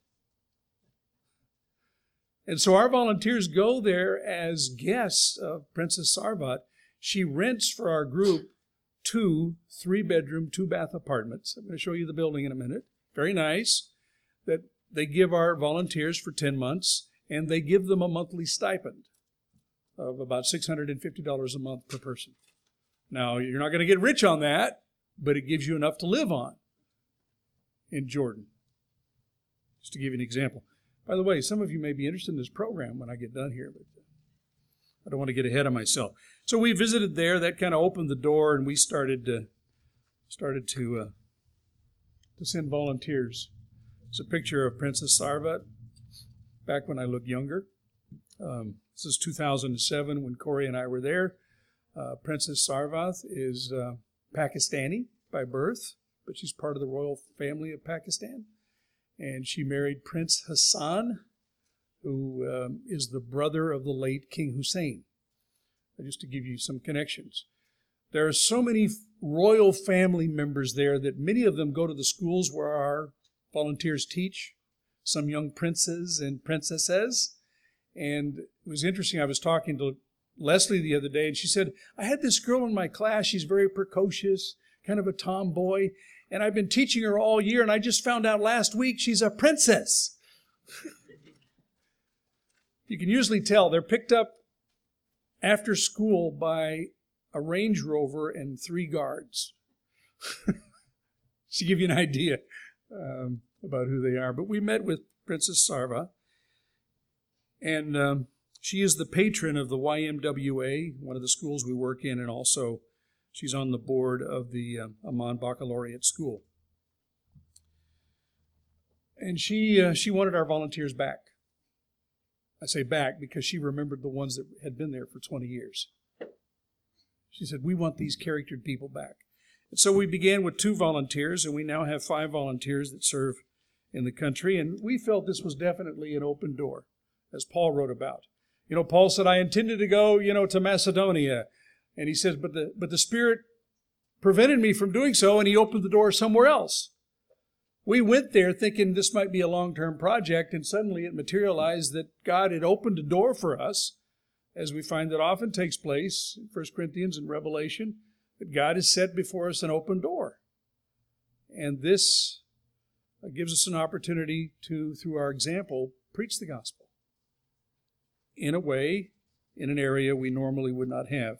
A: And so our volunteers go there as guests of Princess Sarvat. She rents for our group 2 3-bedroom, 2-bath apartments. I'm going to show you the building in a minute. Very nice. That they give our volunteers for 10 months, and they give them a monthly stipend of about $650 a month per person. Now, you're not going to get rich on that, but it gives you enough to live on in Jordan. Just to give you an example. By the way, some of you may be interested in this program when I get done here, but I don't want to get ahead of myself. So we visited there. That kind of opened the door, and we started to send volunteers. It's a picture of Princess Sarvat back when I looked younger. This is 2007 when Corey and I were there. Princess Sarvat is Pakistani, by birth, but she's part of the royal family of Pakistan. And she married Prince Hassan, who is the brother of the late King Hussein, just to give you some connections. There are so many royal family members there that many of them go to the schools where our volunteers teach, some young princes and princesses. And it was interesting, I was talking to Leslie the other day, and she said, I had this girl in my class, she's very precocious, kind of a tomboy, and I've been teaching her all year, and I just found out last week she's a princess. You can usually tell they're picked up after school by a Range Rover and 3 guards. To give you an idea about who they are. But we met with Princess Sarva, and she is the patron of the YMWA, one of the schools we work in, and also she's on the board of the Amman Baccalaureate School. And she wanted our volunteers back. I say back because she remembered the ones that had been there for 20 years. She said, we want these charactered people back. And so we began with 2 volunteers, and we now have 5 volunteers that serve in the country. And we felt this was definitely an open door, as Paul wrote about. You know, Paul said, I intended to go, to Macedonia. And he says, but the Spirit prevented me from doing so, and he opened the door somewhere else. We went there thinking this might be a long-term project, and suddenly it materialized that God had opened a door for us, as we find that often takes place in 1 Corinthians and Revelation, that God has set before us an open door. And this gives us an opportunity to, through our example, preach the gospel in a way, in an area we normally would not have.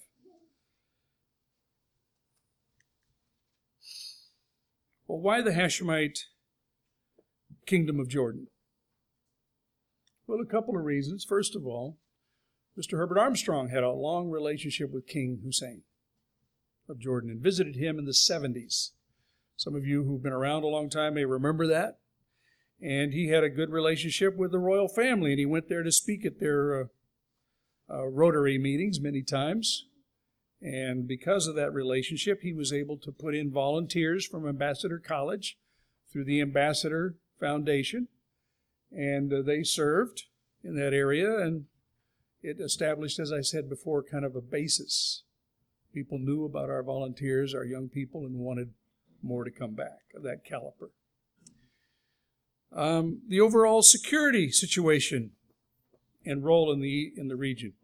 A: Well, why the Hashemite Kingdom of Jordan? Well, a couple of reasons. First of all, Mr. Herbert Armstrong had a long relationship with King Hussein of Jordan and visited him in the 70s. Some of you who've been around a long time may remember that. And he had a good relationship with the royal family, and he went there to speak at their Rotary meetings many times. And because of that relationship, he was able to put in volunteers from Ambassador College through the Ambassador Foundation. And they served in that area, and it established, as I said before, kind of a basis. People knew about our volunteers, our young people, and wanted more to come back of that caliber. The overall security situation and role in the region.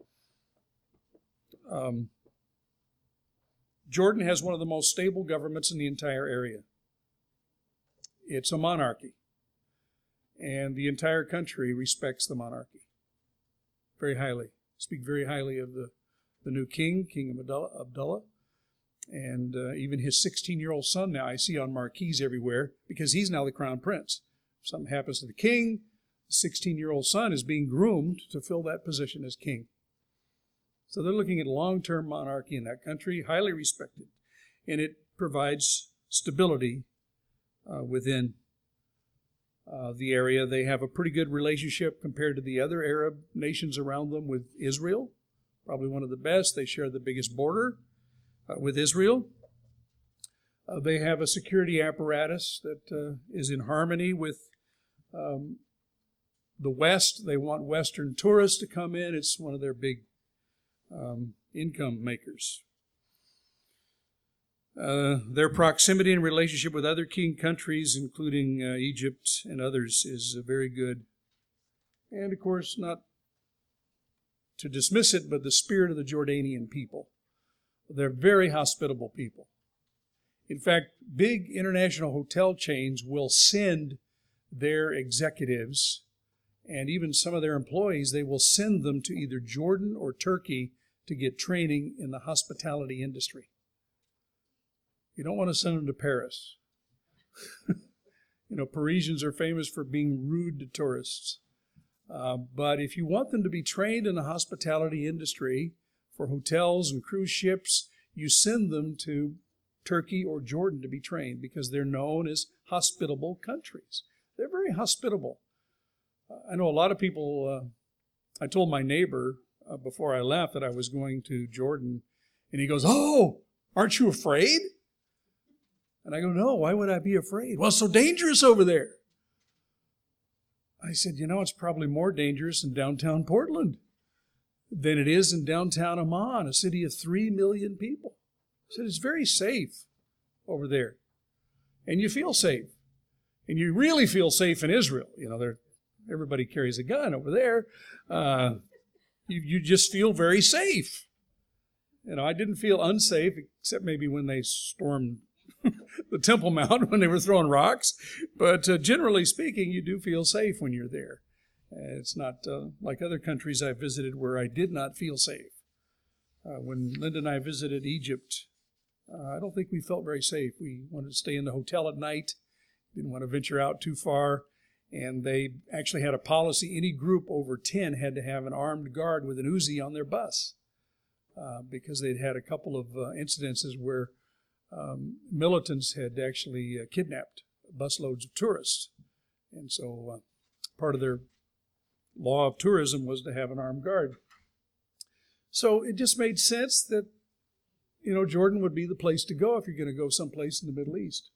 A: Jordan has one of the most stable governments in the entire area. It's a monarchy, and the entire country respects the monarchy very highly. Speak very highly of the new king, King Abdullah, and even his 16-year-old son now I see on marquees everywhere because he's now the crown prince. If something happens to the king, the 16-year-old son is being groomed to fill that position as king. So they're looking at long-term monarchy in that country, highly respected, and it provides stability within the area. They have a pretty good relationship compared to the other Arab nations around them with Israel, probably one of the best. They share the biggest border with Israel. They have a security apparatus that is in harmony with the West. They want Western tourists to come in. It's one of their big income makers. Their proximity and relationship with other king countries, including Egypt and others, is very good. And, of course, not to dismiss it, but the spirit of the Jordanian people. They're very hospitable people. In fact, big international hotel chains will send their executives and even some of their employees, they will send them to either Jordan or Turkey to get training in the hospitality industry. You don't want to send them to Paris. Parisians are famous for being rude to tourists. But if you want them to be trained in the hospitality industry for hotels and cruise ships, you send them to Turkey or Jordan to be trained because they're known as hospitable countries. They're very hospitable. I know a lot of people, I told my neighbor before I left that I was going to Jordan, and he goes, "Oh, aren't you afraid?" And I go, no, why would I be afraid? Well, it's so dangerous over there. I said, it's probably more dangerous in downtown Portland than it is in downtown Amman, a city of 3 million people. I said, it's very safe over there. And you feel safe. And you really feel safe in Israel. Everybody carries a gun over there. You just feel very safe. I didn't feel unsafe, except maybe when they stormed the Temple Mount when they were throwing rocks. But generally speaking, you do feel safe when you're there. It's not like other countries I visited where I did not feel safe. When Linda and I visited Egypt, I don't think we felt very safe. We wanted to stay in the hotel at night, didn't want to venture out too far. And they actually had a policy, any group over 10 had to have an armed guard with an Uzi on their bus because they'd had a couple of incidences where militants had actually kidnapped busloads of tourists. And so part of their law of tourism was to have an armed guard. So it just made sense that, Jordan would be the place to go if you're going to go someplace in the Middle East.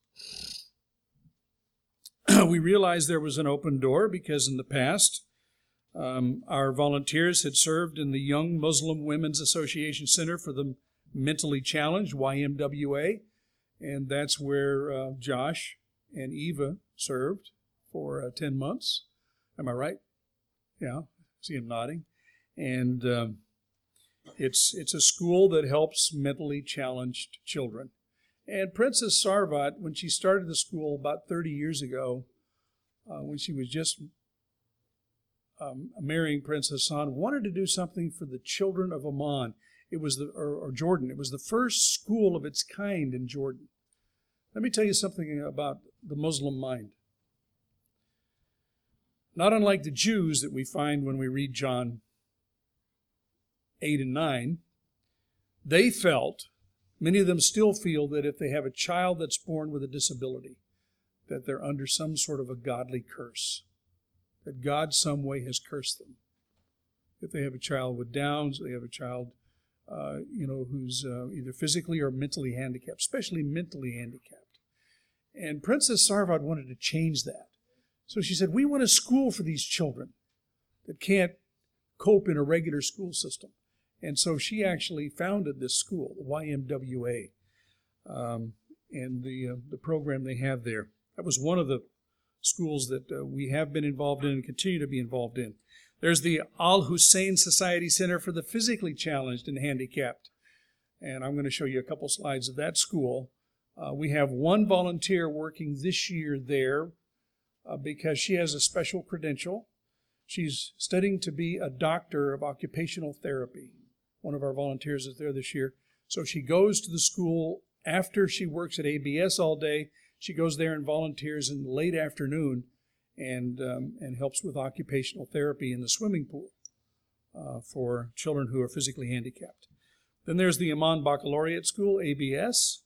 A: We realized there was an open door because in the past, our volunteers had served in the Young Muslim Women's Association Center for the Mentally Challenged, YMWA, and that's where Josh and Eva served for 10 months. Am I right? Yeah, see him nodding. And it's a school that helps mentally challenged children. And Princess Sarvat, when she started the school about 30 years ago, when she was just marrying Prince Hassan, wanted to do something for the children of Amman. It was or Jordan. It was the first school of its kind in Jordan. Let me tell you something about the Muslim mind. Not unlike the Jews that we find when we read John 8 and 9, they felt, many of them still feel, that if they have a child that's born with a disability, that they're under some sort of a godly curse, that God some way has cursed them. If they have a child with Downs, they have a child, who's either physically or mentally handicapped, especially mentally handicapped. And Princess Sarvat wanted to change that. So she said, we want a school for these children that can't cope in a regular school system. And so she actually founded this school, the YMWA, and the program they have there. That was one of the schools that we have been involved in and continue to be involved in. There's the Al Hussein Society Center for the Physically Challenged and Handicapped. And I'm going to show you a couple slides of that school. We have one volunteer working this year there because she has a special credential. She's studying to be a doctor of occupational therapy. One of our volunteers is there this year. So she goes to the school after she works at ABS all day. She goes there and volunteers in the late afternoon and helps with occupational therapy in the swimming pool for children who are physically handicapped. Then there's the Amman Baccalaureate School, ABS,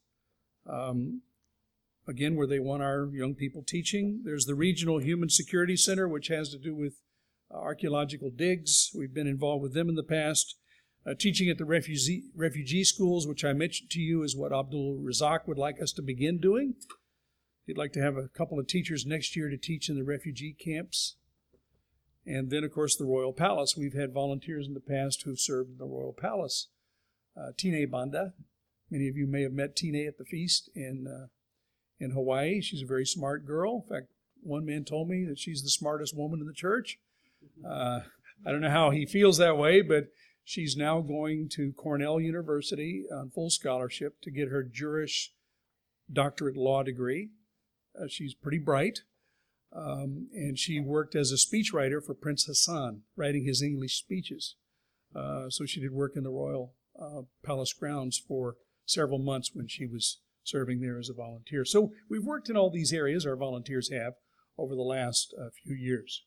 A: again, where they want our young people teaching. There's the Regional Human Security Center, which has to do with archaeological digs. We've been involved with them in the past. Teaching at the refugee schools, which I mentioned to you, is what Abdul Razak would like us to begin doing. He'd like to have a couple of teachers next year to teach in the refugee camps. And then, of course, the Royal Palace. We've had volunteers in the past who've served in the Royal Palace. Tine Banda. Many of you may have met Tine at the feast in Hawaii. She's a very smart girl. In fact, one man told me that she's the smartest woman in the church. I don't know how he feels that way, but she's now going to Cornell University on full scholarship to get her Juris Doctorate Law degree. She's pretty bright, and she worked as a speechwriter for Prince Hassan, writing his English speeches. So she did work in the Royal Palace grounds for several months when she was serving there as a volunteer. So we've worked in all these areas, our volunteers have, over the last few years.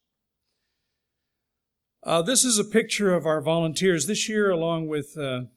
A: This is a picture of our volunteers this year, along with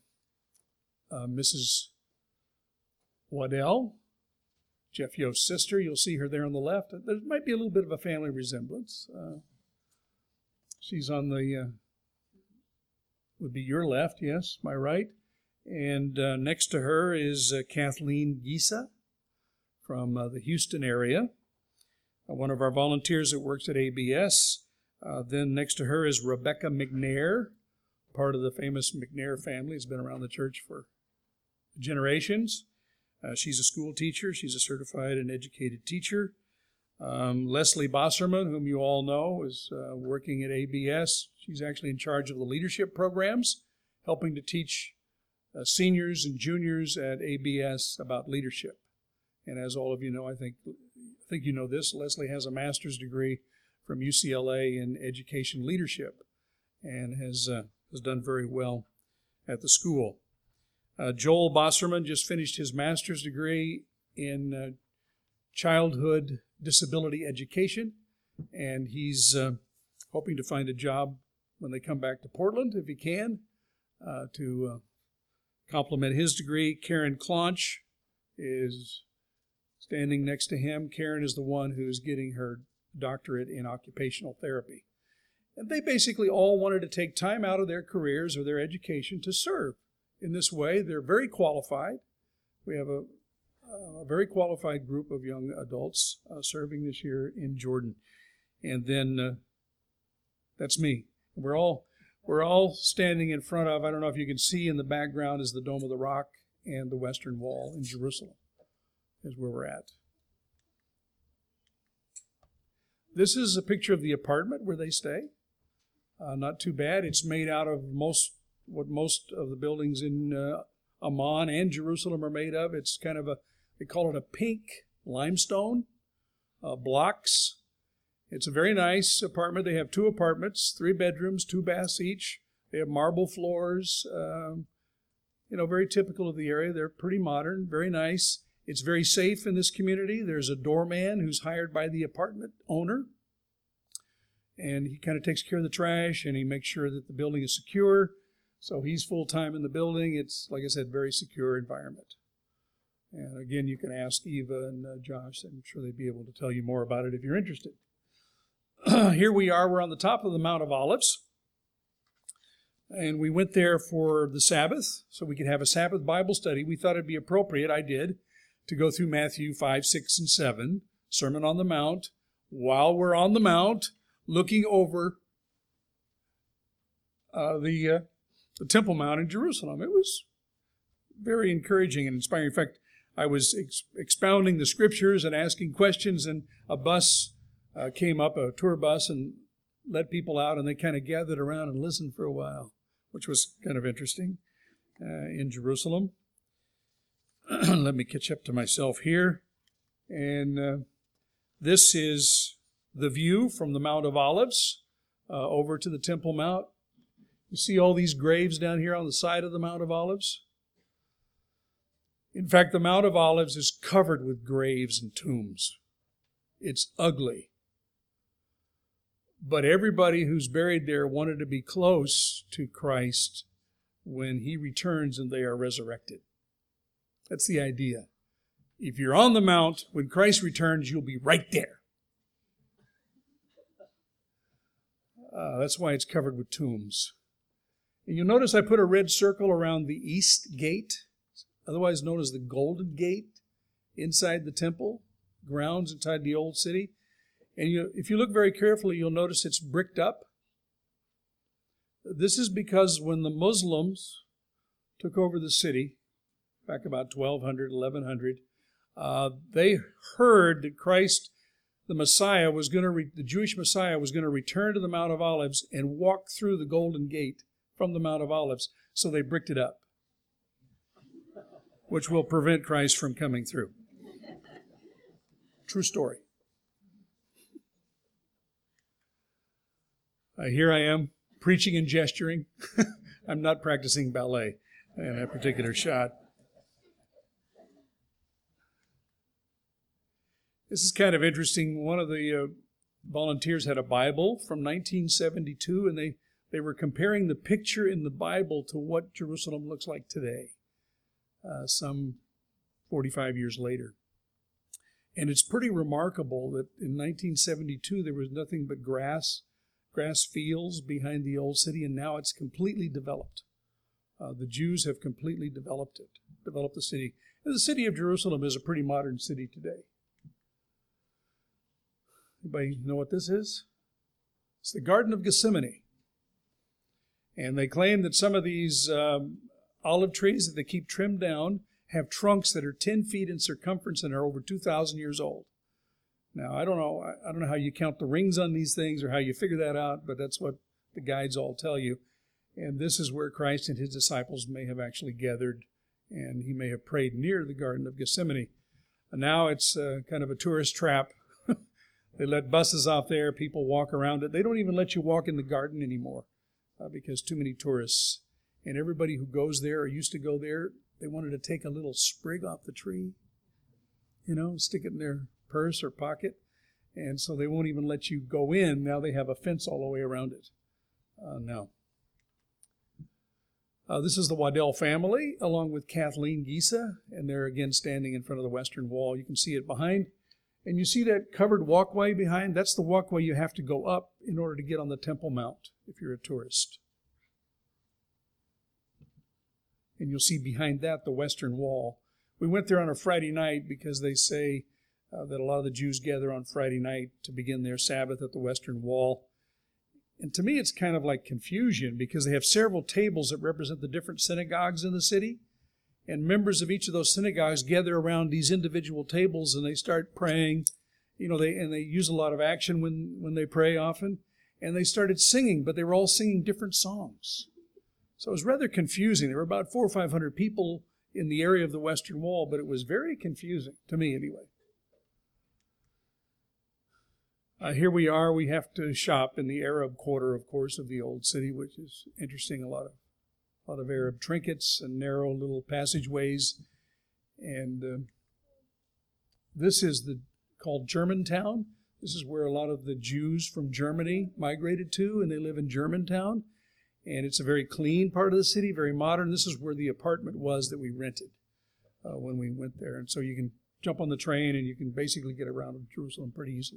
A: Mrs. Waddell, Jeff Yost's sister. You'll see her there on the left. There might be a little bit of a family resemblance. She's on the, would be your left, yes, my right. And next to her is Kathleen Gisa from the Houston area. One of our volunteers that works at ABS. Then next to her is Rebecca McNair, part of the famous McNair family. Has been around the church for generations. She's a school teacher. She's a certified and educated teacher. Leslie Bosserman, whom you all know, is working at ABS. She's actually in charge of the leadership programs, helping to teach seniors and juniors at ABS about leadership. And as all of you know, I think you know this, Leslie has a master's degree from UCLA in education leadership and has done very well at the school. Joel Bosserman just finished his master's degree in childhood disability education, and he's hoping to find a job when they come back to Portland, if he can, to complement his degree. Karen Claunch is standing next to him. Karen is the one who's getting her doctorate in occupational therapy. And they basically all wanted to take time out of their careers or their education to serve in this way. They're very qualified. We have a very qualified group of young adults serving this year in Jordan. And then that's me. We're all standing in front of, I don't know if you can see in the background is the Dome of the Rock and the Western Wall in Jerusalem is where we're at. This is a picture of the apartment where they stay. Not too bad. It's made out of what most of the buildings in Amman and Jerusalem are made of. It's kind of they call it a pink limestone blocks. It's a very nice apartment. They have 2 apartments, 3 bedrooms, 2 baths each. They have marble floors, very typical of the area. They're pretty modern, very nice. It's very safe in this community. There's a doorman who's hired by the apartment owner, and he kind of takes care of the trash, and he makes sure that the building is secure. So he's full-time in the building. It's, like I said, very secure environment. And again, you can ask Eva and Josh. I'm sure they'd be able to tell you more about it if you're interested. Here we are. We're on the top of the Mount of Olives. And we went there for the Sabbath, so we could have a Sabbath Bible study. We thought it'd be appropriate, I did, to go through Matthew 5, 6, and 7, Sermon on the Mount, while we're on the Mount, looking over the Temple Mount in Jerusalem. It was very encouraging and inspiring. In fact, I was expounding the Scriptures and asking questions, and a bus came up, a tour bus, and let people out, and they kind of gathered around and listened for a while, which was kind of interesting in Jerusalem. Let me catch up to myself here. And this is the view from the Mount of Olives over to the Temple Mount. You see all these graves down here on the side of the Mount of Olives? In fact, the Mount of Olives is covered with graves and tombs. It's ugly. But everybody who's buried there wanted to be close to Christ when he returns and they are resurrected. That's the idea. If you're on the mount, when Christ returns, you'll be right there. That's why it's covered with tombs. And you'll notice I put a red circle around the east gate, otherwise known as the Golden Gate, inside the temple, grounds inside the old city. And if you look very carefully, you'll notice it's bricked up. This is because when the Muslims took over the city, back about 1200, 1100, they heard that Christ, the Messiah, the Jewish Messiah, was going to return to the Mount of Olives and walk through the Golden Gate from the Mount of Olives. So they bricked it up, which will prevent Christ from coming through. True story. Here I am, preaching and gesturing. I'm not practicing ballet in a particular shot. This is kind of interesting. One of the volunteers had a Bible from 1972, and they were comparing the picture in the Bible to what Jerusalem looks like today, some 45 years later. And it's pretty remarkable that in 1972 there was nothing but grass fields behind the old city, and now it's completely developed. The Jews have completely developed the city. The city of Jerusalem is a pretty modern city today. Anybody know what this is? It's the Garden of Gethsemane. And they claim that some of these olive trees that they keep trimmed down have trunks that are 10 feet in circumference and are over 2,000 years old. Now, I don't know how you count the rings on these things or how you figure that out, but that's what the guides all tell you. And this is where Christ and his disciples may have actually gathered, and he may have prayed near the Garden of Gethsemane. And now it's kind of a tourist trap. They let buses off there, people walk around it. They don't even let you walk in the garden anymore because too many tourists. And everybody who goes there or used to go there, they wanted to take a little sprig off the tree, stick it in their purse or pocket. And so they won't even let you go in. Now they have a fence all the way around it. This is the Waddell family, along with Kathleen Giesa, and they're again standing in front of the Western Wall. You can see it behind. And you see that covered walkway behind? That's the walkway you have to go up in order to get on the Temple Mount if you're a tourist. And you'll see behind that the Western Wall. We went there on a Friday night because they say that a lot of the Jews gather on Friday night to begin their Sabbath at the Western Wall. And to me, it's kind of like confusion because they have several tables that represent the different synagogues in the city. And members of each of those synagogues gather around these individual tables and they start praying. They use a lot of action when they pray often. And they started singing, but they were all singing different songs. So it was rather confusing. There were about 400 or 500 people in the area of the Western Wall, but it was very confusing, to me anyway. Here we are. We have to shop in the Arab quarter, of course, of the old city, which is interesting. A lot of Arab trinkets and narrow little passageways. And this is called Germantown. This is where a lot of the Jews from Germany migrated to, and they live in Germantown. And it's a very clean part of the city, very modern. This is where the apartment was that we rented when we went there. And so you can jump on the train and you can basically get around Jerusalem pretty easily.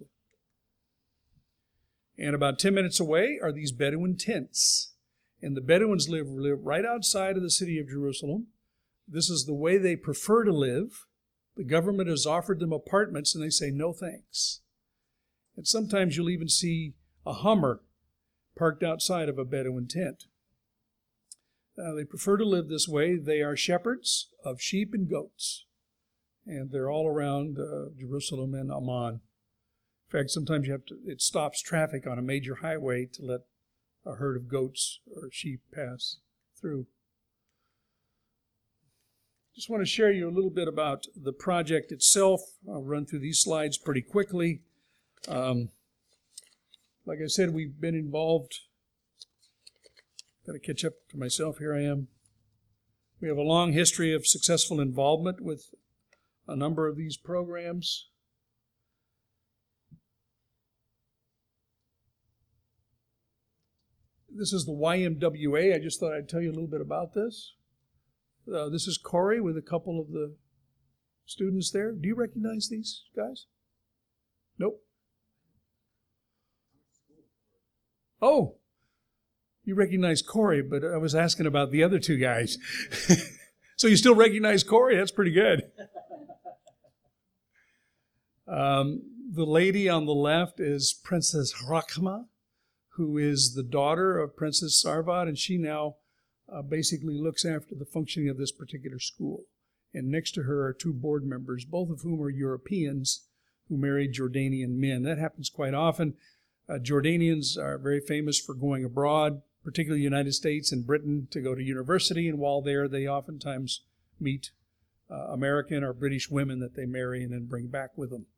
A: And about 10 minutes away are these Bedouin tents. And the Bedouins live right outside of the city of Jerusalem. This is the way they prefer to live. The government has offered them apartments, and they say, no thanks. And sometimes you'll even see a Hummer parked outside of a Bedouin tent. They prefer to live this way. They are shepherds of sheep and goats. And they're all around Jerusalem and Amman. In fact, sometimes it stops traffic on a major highway to let a herd of goats or sheep pass through. Just want to share you a little bit about the project itself. I'll run through these slides pretty quickly. Like I said, we've been involved. Got to catch up to myself. Here I am. We have a long history of successful involvement with a number of these programs. This is the YMWA. I just thought I'd tell you a little bit about this. This is Corey with a couple of the students there. Do you recognize these guys? Nope. Oh, you recognize Corey, but I was asking about the other two guys. So you still recognize Corey? That's pretty good. The lady on the left is Princess Rachma, who is the daughter of Princess Sarvad, and she now basically looks after the functioning of this particular school. And next to her are two board members, both of whom are Europeans who married Jordanian men. That happens quite often. Jordanians are very famous for going abroad, particularly the United States and Britain, to go to university, and while there, they oftentimes meet American or British women that they marry and then bring back with them.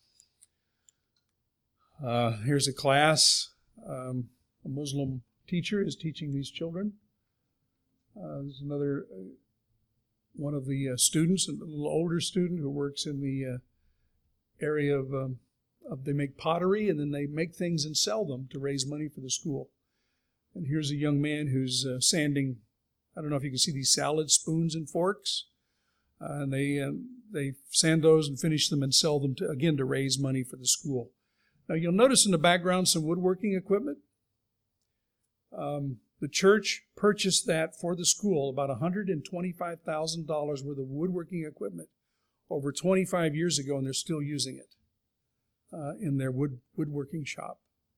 A: Here's a class. A Muslim teacher is teaching these children. There's another one of the students, a little older student who works in the area of they make pottery and then they make things and sell them to raise money for the school. And here's a young man who's sanding, I don't know if you can see these salad spoons and forks. And they sand those and finish them and sell them to raise money for the school. Now you'll notice in the background some woodworking equipment. The church purchased that for the school, about $125,000 worth of woodworking equipment over 25 years ago, and they're still using it in their woodworking shop.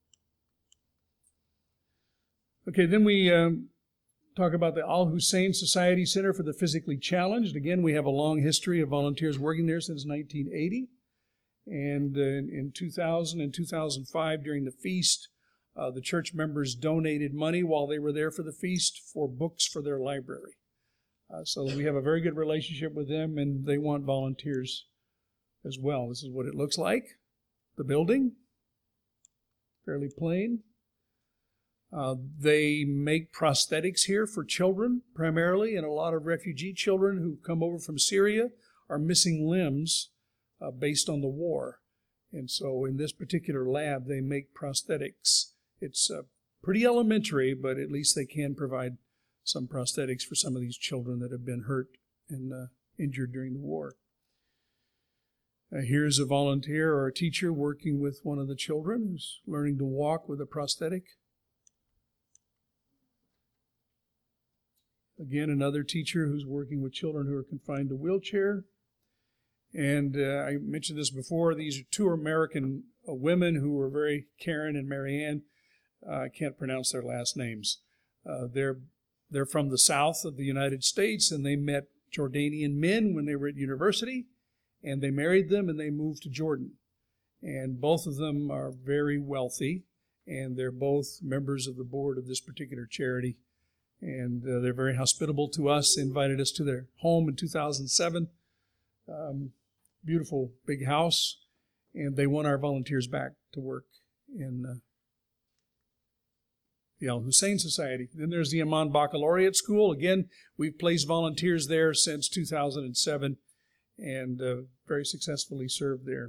A: Okay, then we talk about the Al Hussein Society Center for the Physically Challenged. Again, we have a long history of volunteers working there since 1980. And in 2000 and 2005, during the feast, the church members donated money while they were there for the feast for books for their library. So we have a very good relationship with them, and they want volunteers as well. This is what it looks like. The building, fairly plain. They make prosthetics here for children primarily, and a lot of refugee children who come over from Syria are missing limbs based on the war. And so in this particular lab, they make prosthetics. It's pretty elementary, but at least they can provide some prosthetics for some of these children that have been hurt and injured during the war. Here's a volunteer or a teacher working with one of the children who's learning to walk with a prosthetic. Again, another teacher who's working with children who are confined to wheelchair. And I mentioned this before. These are two American women who were very, Karen and Marianne. I can't pronounce their last names. They're from the south of the United States, and they met Jordanian men when they were at university, and they married them, and they moved to Jordan. And both of them are very wealthy, and they're both members of the board of this particular charity. And they're very hospitable to us. They invited us to their home in 2007. Beautiful big house. And they want our volunteers back to work in the Al Hussein Society. Then there's the Amman Baccalaureate School. Again, we've placed volunteers there since 2007 and very successfully served there.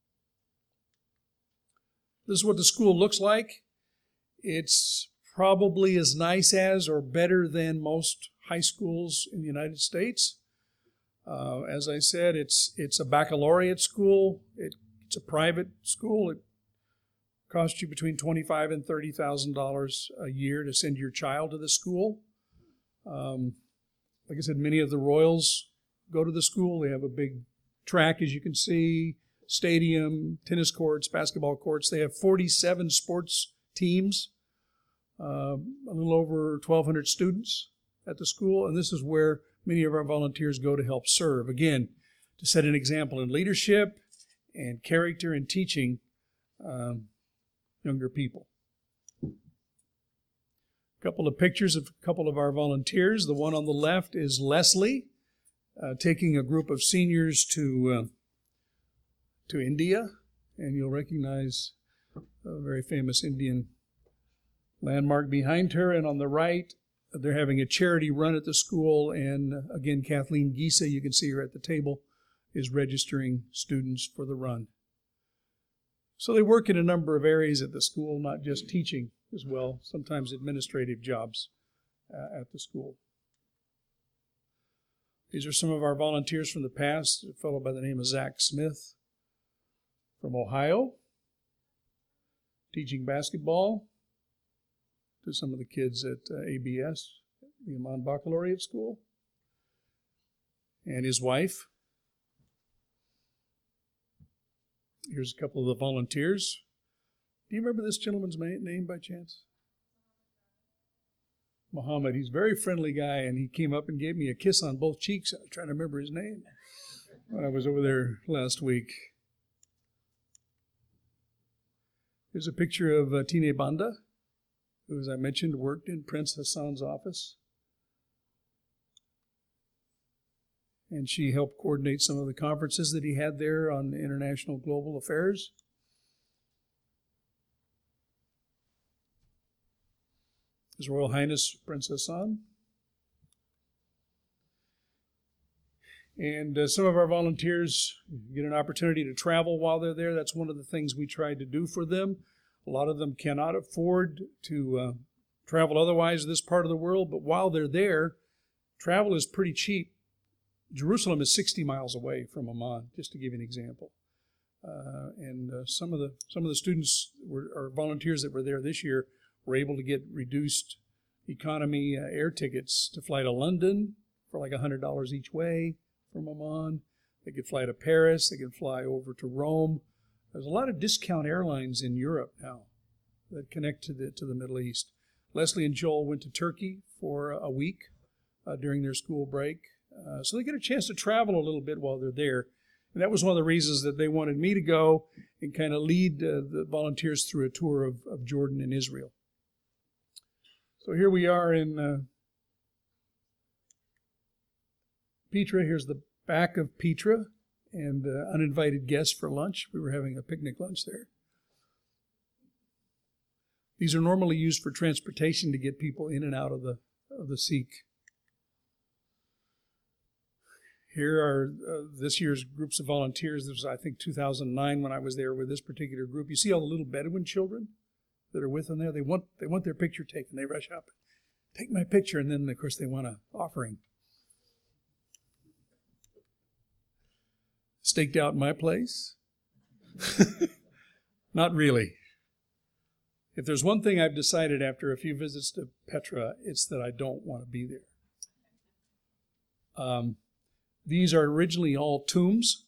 A: This is what the school looks like. It's probably as nice as or better than most high schools in the United States. As I said, it's a baccalaureate school. It's a private school. It costs you between $25,000 and $30,000 a year to send your child to the school. Like I said, many of the Royals go to the school. They have a big track, as you can see, stadium, tennis courts, basketball courts. They have 47 sports teams, a little over 1,200 students at the school, and this is where many of our volunteers go to help serve. Again, to set an example in leadership and character and teaching younger people. A couple of pictures of a couple of our volunteers. The one on the left is Leslie, taking a group of seniors to India, and you'll recognize a very famous Indian landmark behind her. And on the right, they're having a charity run at the school, and again, Kathleen Gisa, you can see her at the table, is registering students for the run. So they work in a number of areas at the school, not just teaching as well, sometimes administrative jobs at the school. These are some of our volunteers from the past, a fellow by the name of Zach Smith from Ohio, teaching basketball to some of the kids at ABS, the Amman Baccalaureate School, and his wife. Here's a couple of the volunteers. Do you remember this gentleman's name by chance? Muhammad. He's a very friendly guy, and he came up and gave me a kiss on both cheeks. I was trying to remember his name when I was over there last week. Here's a picture of Tine Banda, who, as I mentioned, worked in Prince Hassan's office. And she helped coordinate some of the conferences that he had there on international global affairs. His Royal Highness Prince Hassan. And some of our volunteers get an opportunity to travel while they're there. That's one of the things we tried to do for them. A lot of them cannot afford to travel otherwise in this part of the world, but while they're there, travel is pretty cheap. Jerusalem is 60 miles away from Amman, just to give you an example. And some of the students or volunteers that were there this year were able to get reduced economy air tickets to fly to London for like $100 each way from Amman. They could fly to Paris. They could fly over to Rome. There's a lot of discount airlines in Europe now that connect to the Middle East. Leslie and Joel went to Turkey for a week during their school break. So they get a chance to travel a little bit while they're there. And that was one of the reasons that they wanted me to go and kind of lead the volunteers through a tour of Jordan and Israel. So here we are in Petra. Here's the back of Petra and uninvited guests for lunch. We were having a picnic lunch there. These are normally used for transportation to get people in and out of the Sikh. Here are this year's groups of volunteers. This was, I think, 2009 when I was there with this particular group. You see all the little Bedouin children that are with them there? They want their picture taken. They rush up, take my picture, and then, of course, they want an offering. Staked out in my place? Not really. If there's one thing I've decided after a few visits to Petra, it's that I don't want to be there. These are originally all tombs.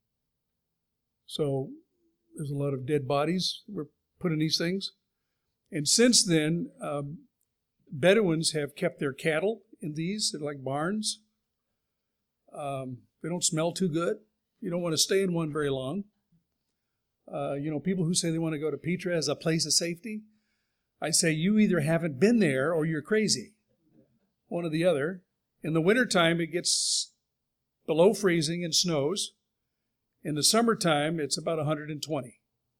A: So there's a lot of dead bodies were put in these things. And since then, Bedouins have kept their cattle in these. They're like barns. They don't smell too good. You don't want to stay in one very long. People who say they want to go to Petra as a place of safety, I say you either haven't been there or you're crazy. One or the other. In the wintertime, it gets below freezing and snows. In the summertime, it's about 120.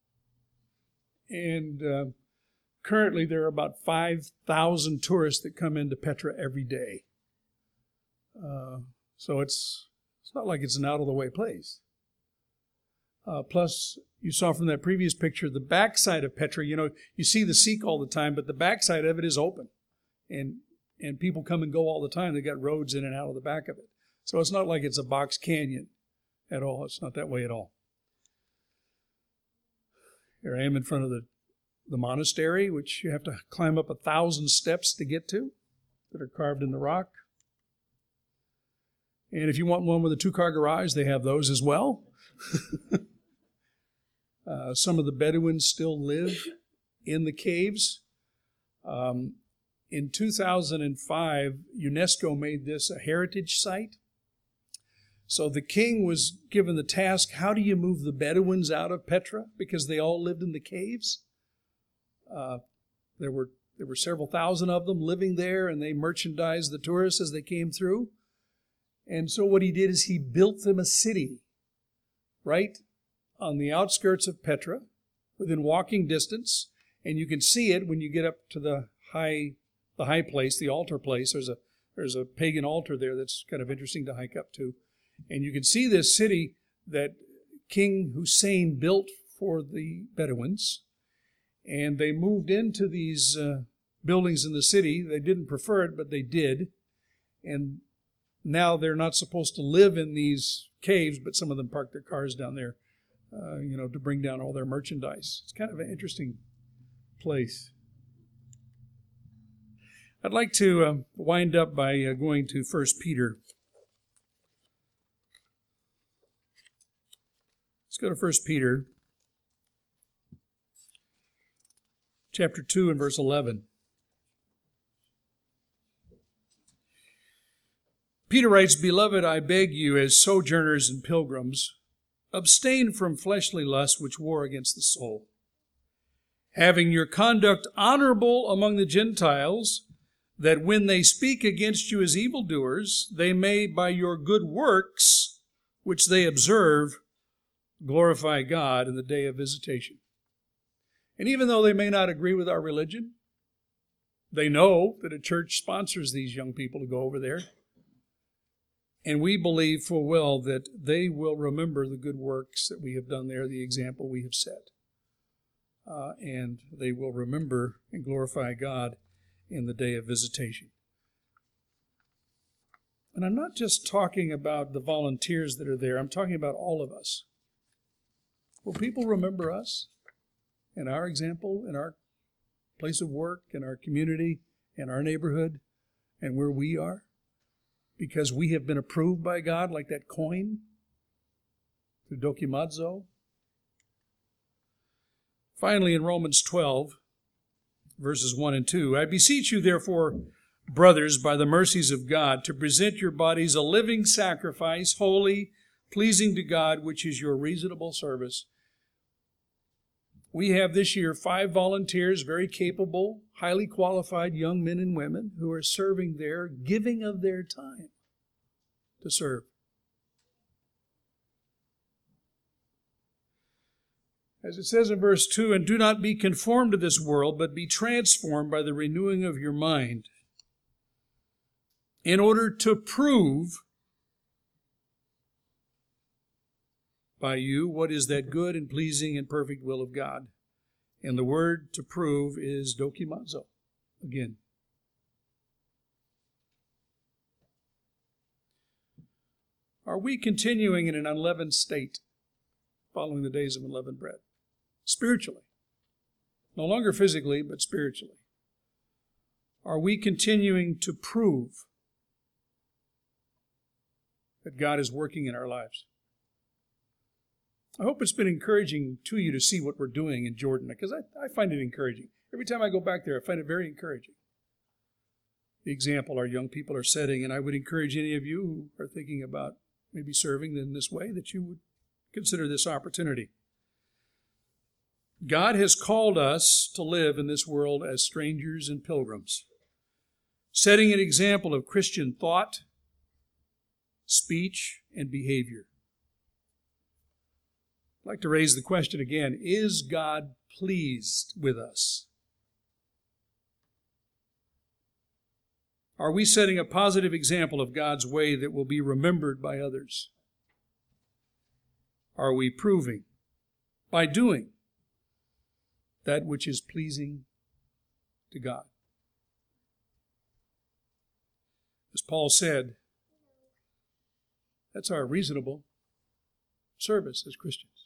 A: And currently, there are about 5,000 tourists that come into Petra every day. So it's not like it's an out-of-the-way place. Plus, you saw from that previous picture, the backside of Petra, you see the Sikh all the time, but the backside of it is open. And people come and go all the time. They got roads in and out of the back of it. So it's not like it's a box canyon at all. It's not that way at all. Here I am in front of the monastery, which you have to climb up 1,000 steps to get to, that are carved in the rock. And if you want one with a 2-car garage, they have those as well. Some of the Bedouins still live in the caves. In 2005, UNESCO made this a heritage site. So the king was given the task, how do you move the Bedouins out of Petra? Because they all lived in the caves. There were several thousand of them living there, and they merchandised the tourists as they came through. And so what he did is he built them a city right on the outskirts of Petra, within walking distance. And you can see it when you get up to the high place, the altar place. There's a pagan altar there that's kind of interesting to hike up to. And you can see this city that King Hussein built for the Bedouins. And they moved into these buildings in the city. They didn't prefer it, but they did. And now they're not supposed to live in these caves, but some of them park their cars down there, to bring down all their merchandise. It's kind of an interesting place. I'd like to wind up by going to 1 Peter. Let's go to 1 Peter, chapter 2 and verse 11. Peter writes, "Beloved, I beg you, as sojourners and pilgrims, abstain from fleshly lusts which war against the soul, having your conduct honorable among the Gentiles, that when they speak against you as evildoers, they may, by your good works, which they observe, glorify God in the day of visitation." And even though they may not agree with our religion, they know that a church sponsors these young people to go over there. And we believe full well that they will remember the good works that we have done there, the example we have set. And they will remember and glorify God in the day of visitation. And I'm not just talking about the volunteers that are there. I'm talking about all of us. Will people remember us and our example in our place of work, in our community, in our neighborhood and where we are because we have been approved by God like that coin through dokimazo. Finally, in Romans 12, verses 1 and 2, I beseech you, therefore, brothers, by the mercies of God, to present your bodies a living sacrifice, holy, pleasing to God, which is your reasonable service. We have this year 5 volunteers, very capable, highly qualified young men and women who are serving there, giving of their time to serve. As it says in verse 2, and do not be conformed to this world, but be transformed by the renewing of your mind, in order to prove by you what is that good and pleasing and perfect will of God. And the word to prove is dokimazo. Again. Are we continuing in an unleavened state, following the days of unleavened bread? Spiritually. No longer physically, but spiritually. Are we continuing to prove that God is working in our lives? I hope it's been encouraging to you to see what we're doing in Jordan, because I find it encouraging. Every time I go back there, I find it very encouraging. The example our young people are setting, and I would encourage any of you who are thinking about maybe serving in this way, that you would consider this opportunity. God has called us to live in this world as strangers and pilgrims, setting an example of Christian thought, speech, and behavior. I'd like to raise the question again, is God pleased with us? Are we setting a positive example of God's way that will be remembered by others? Are we proving, by doing, that which is pleasing to God? As Paul said, that's our reasonable service as Christians.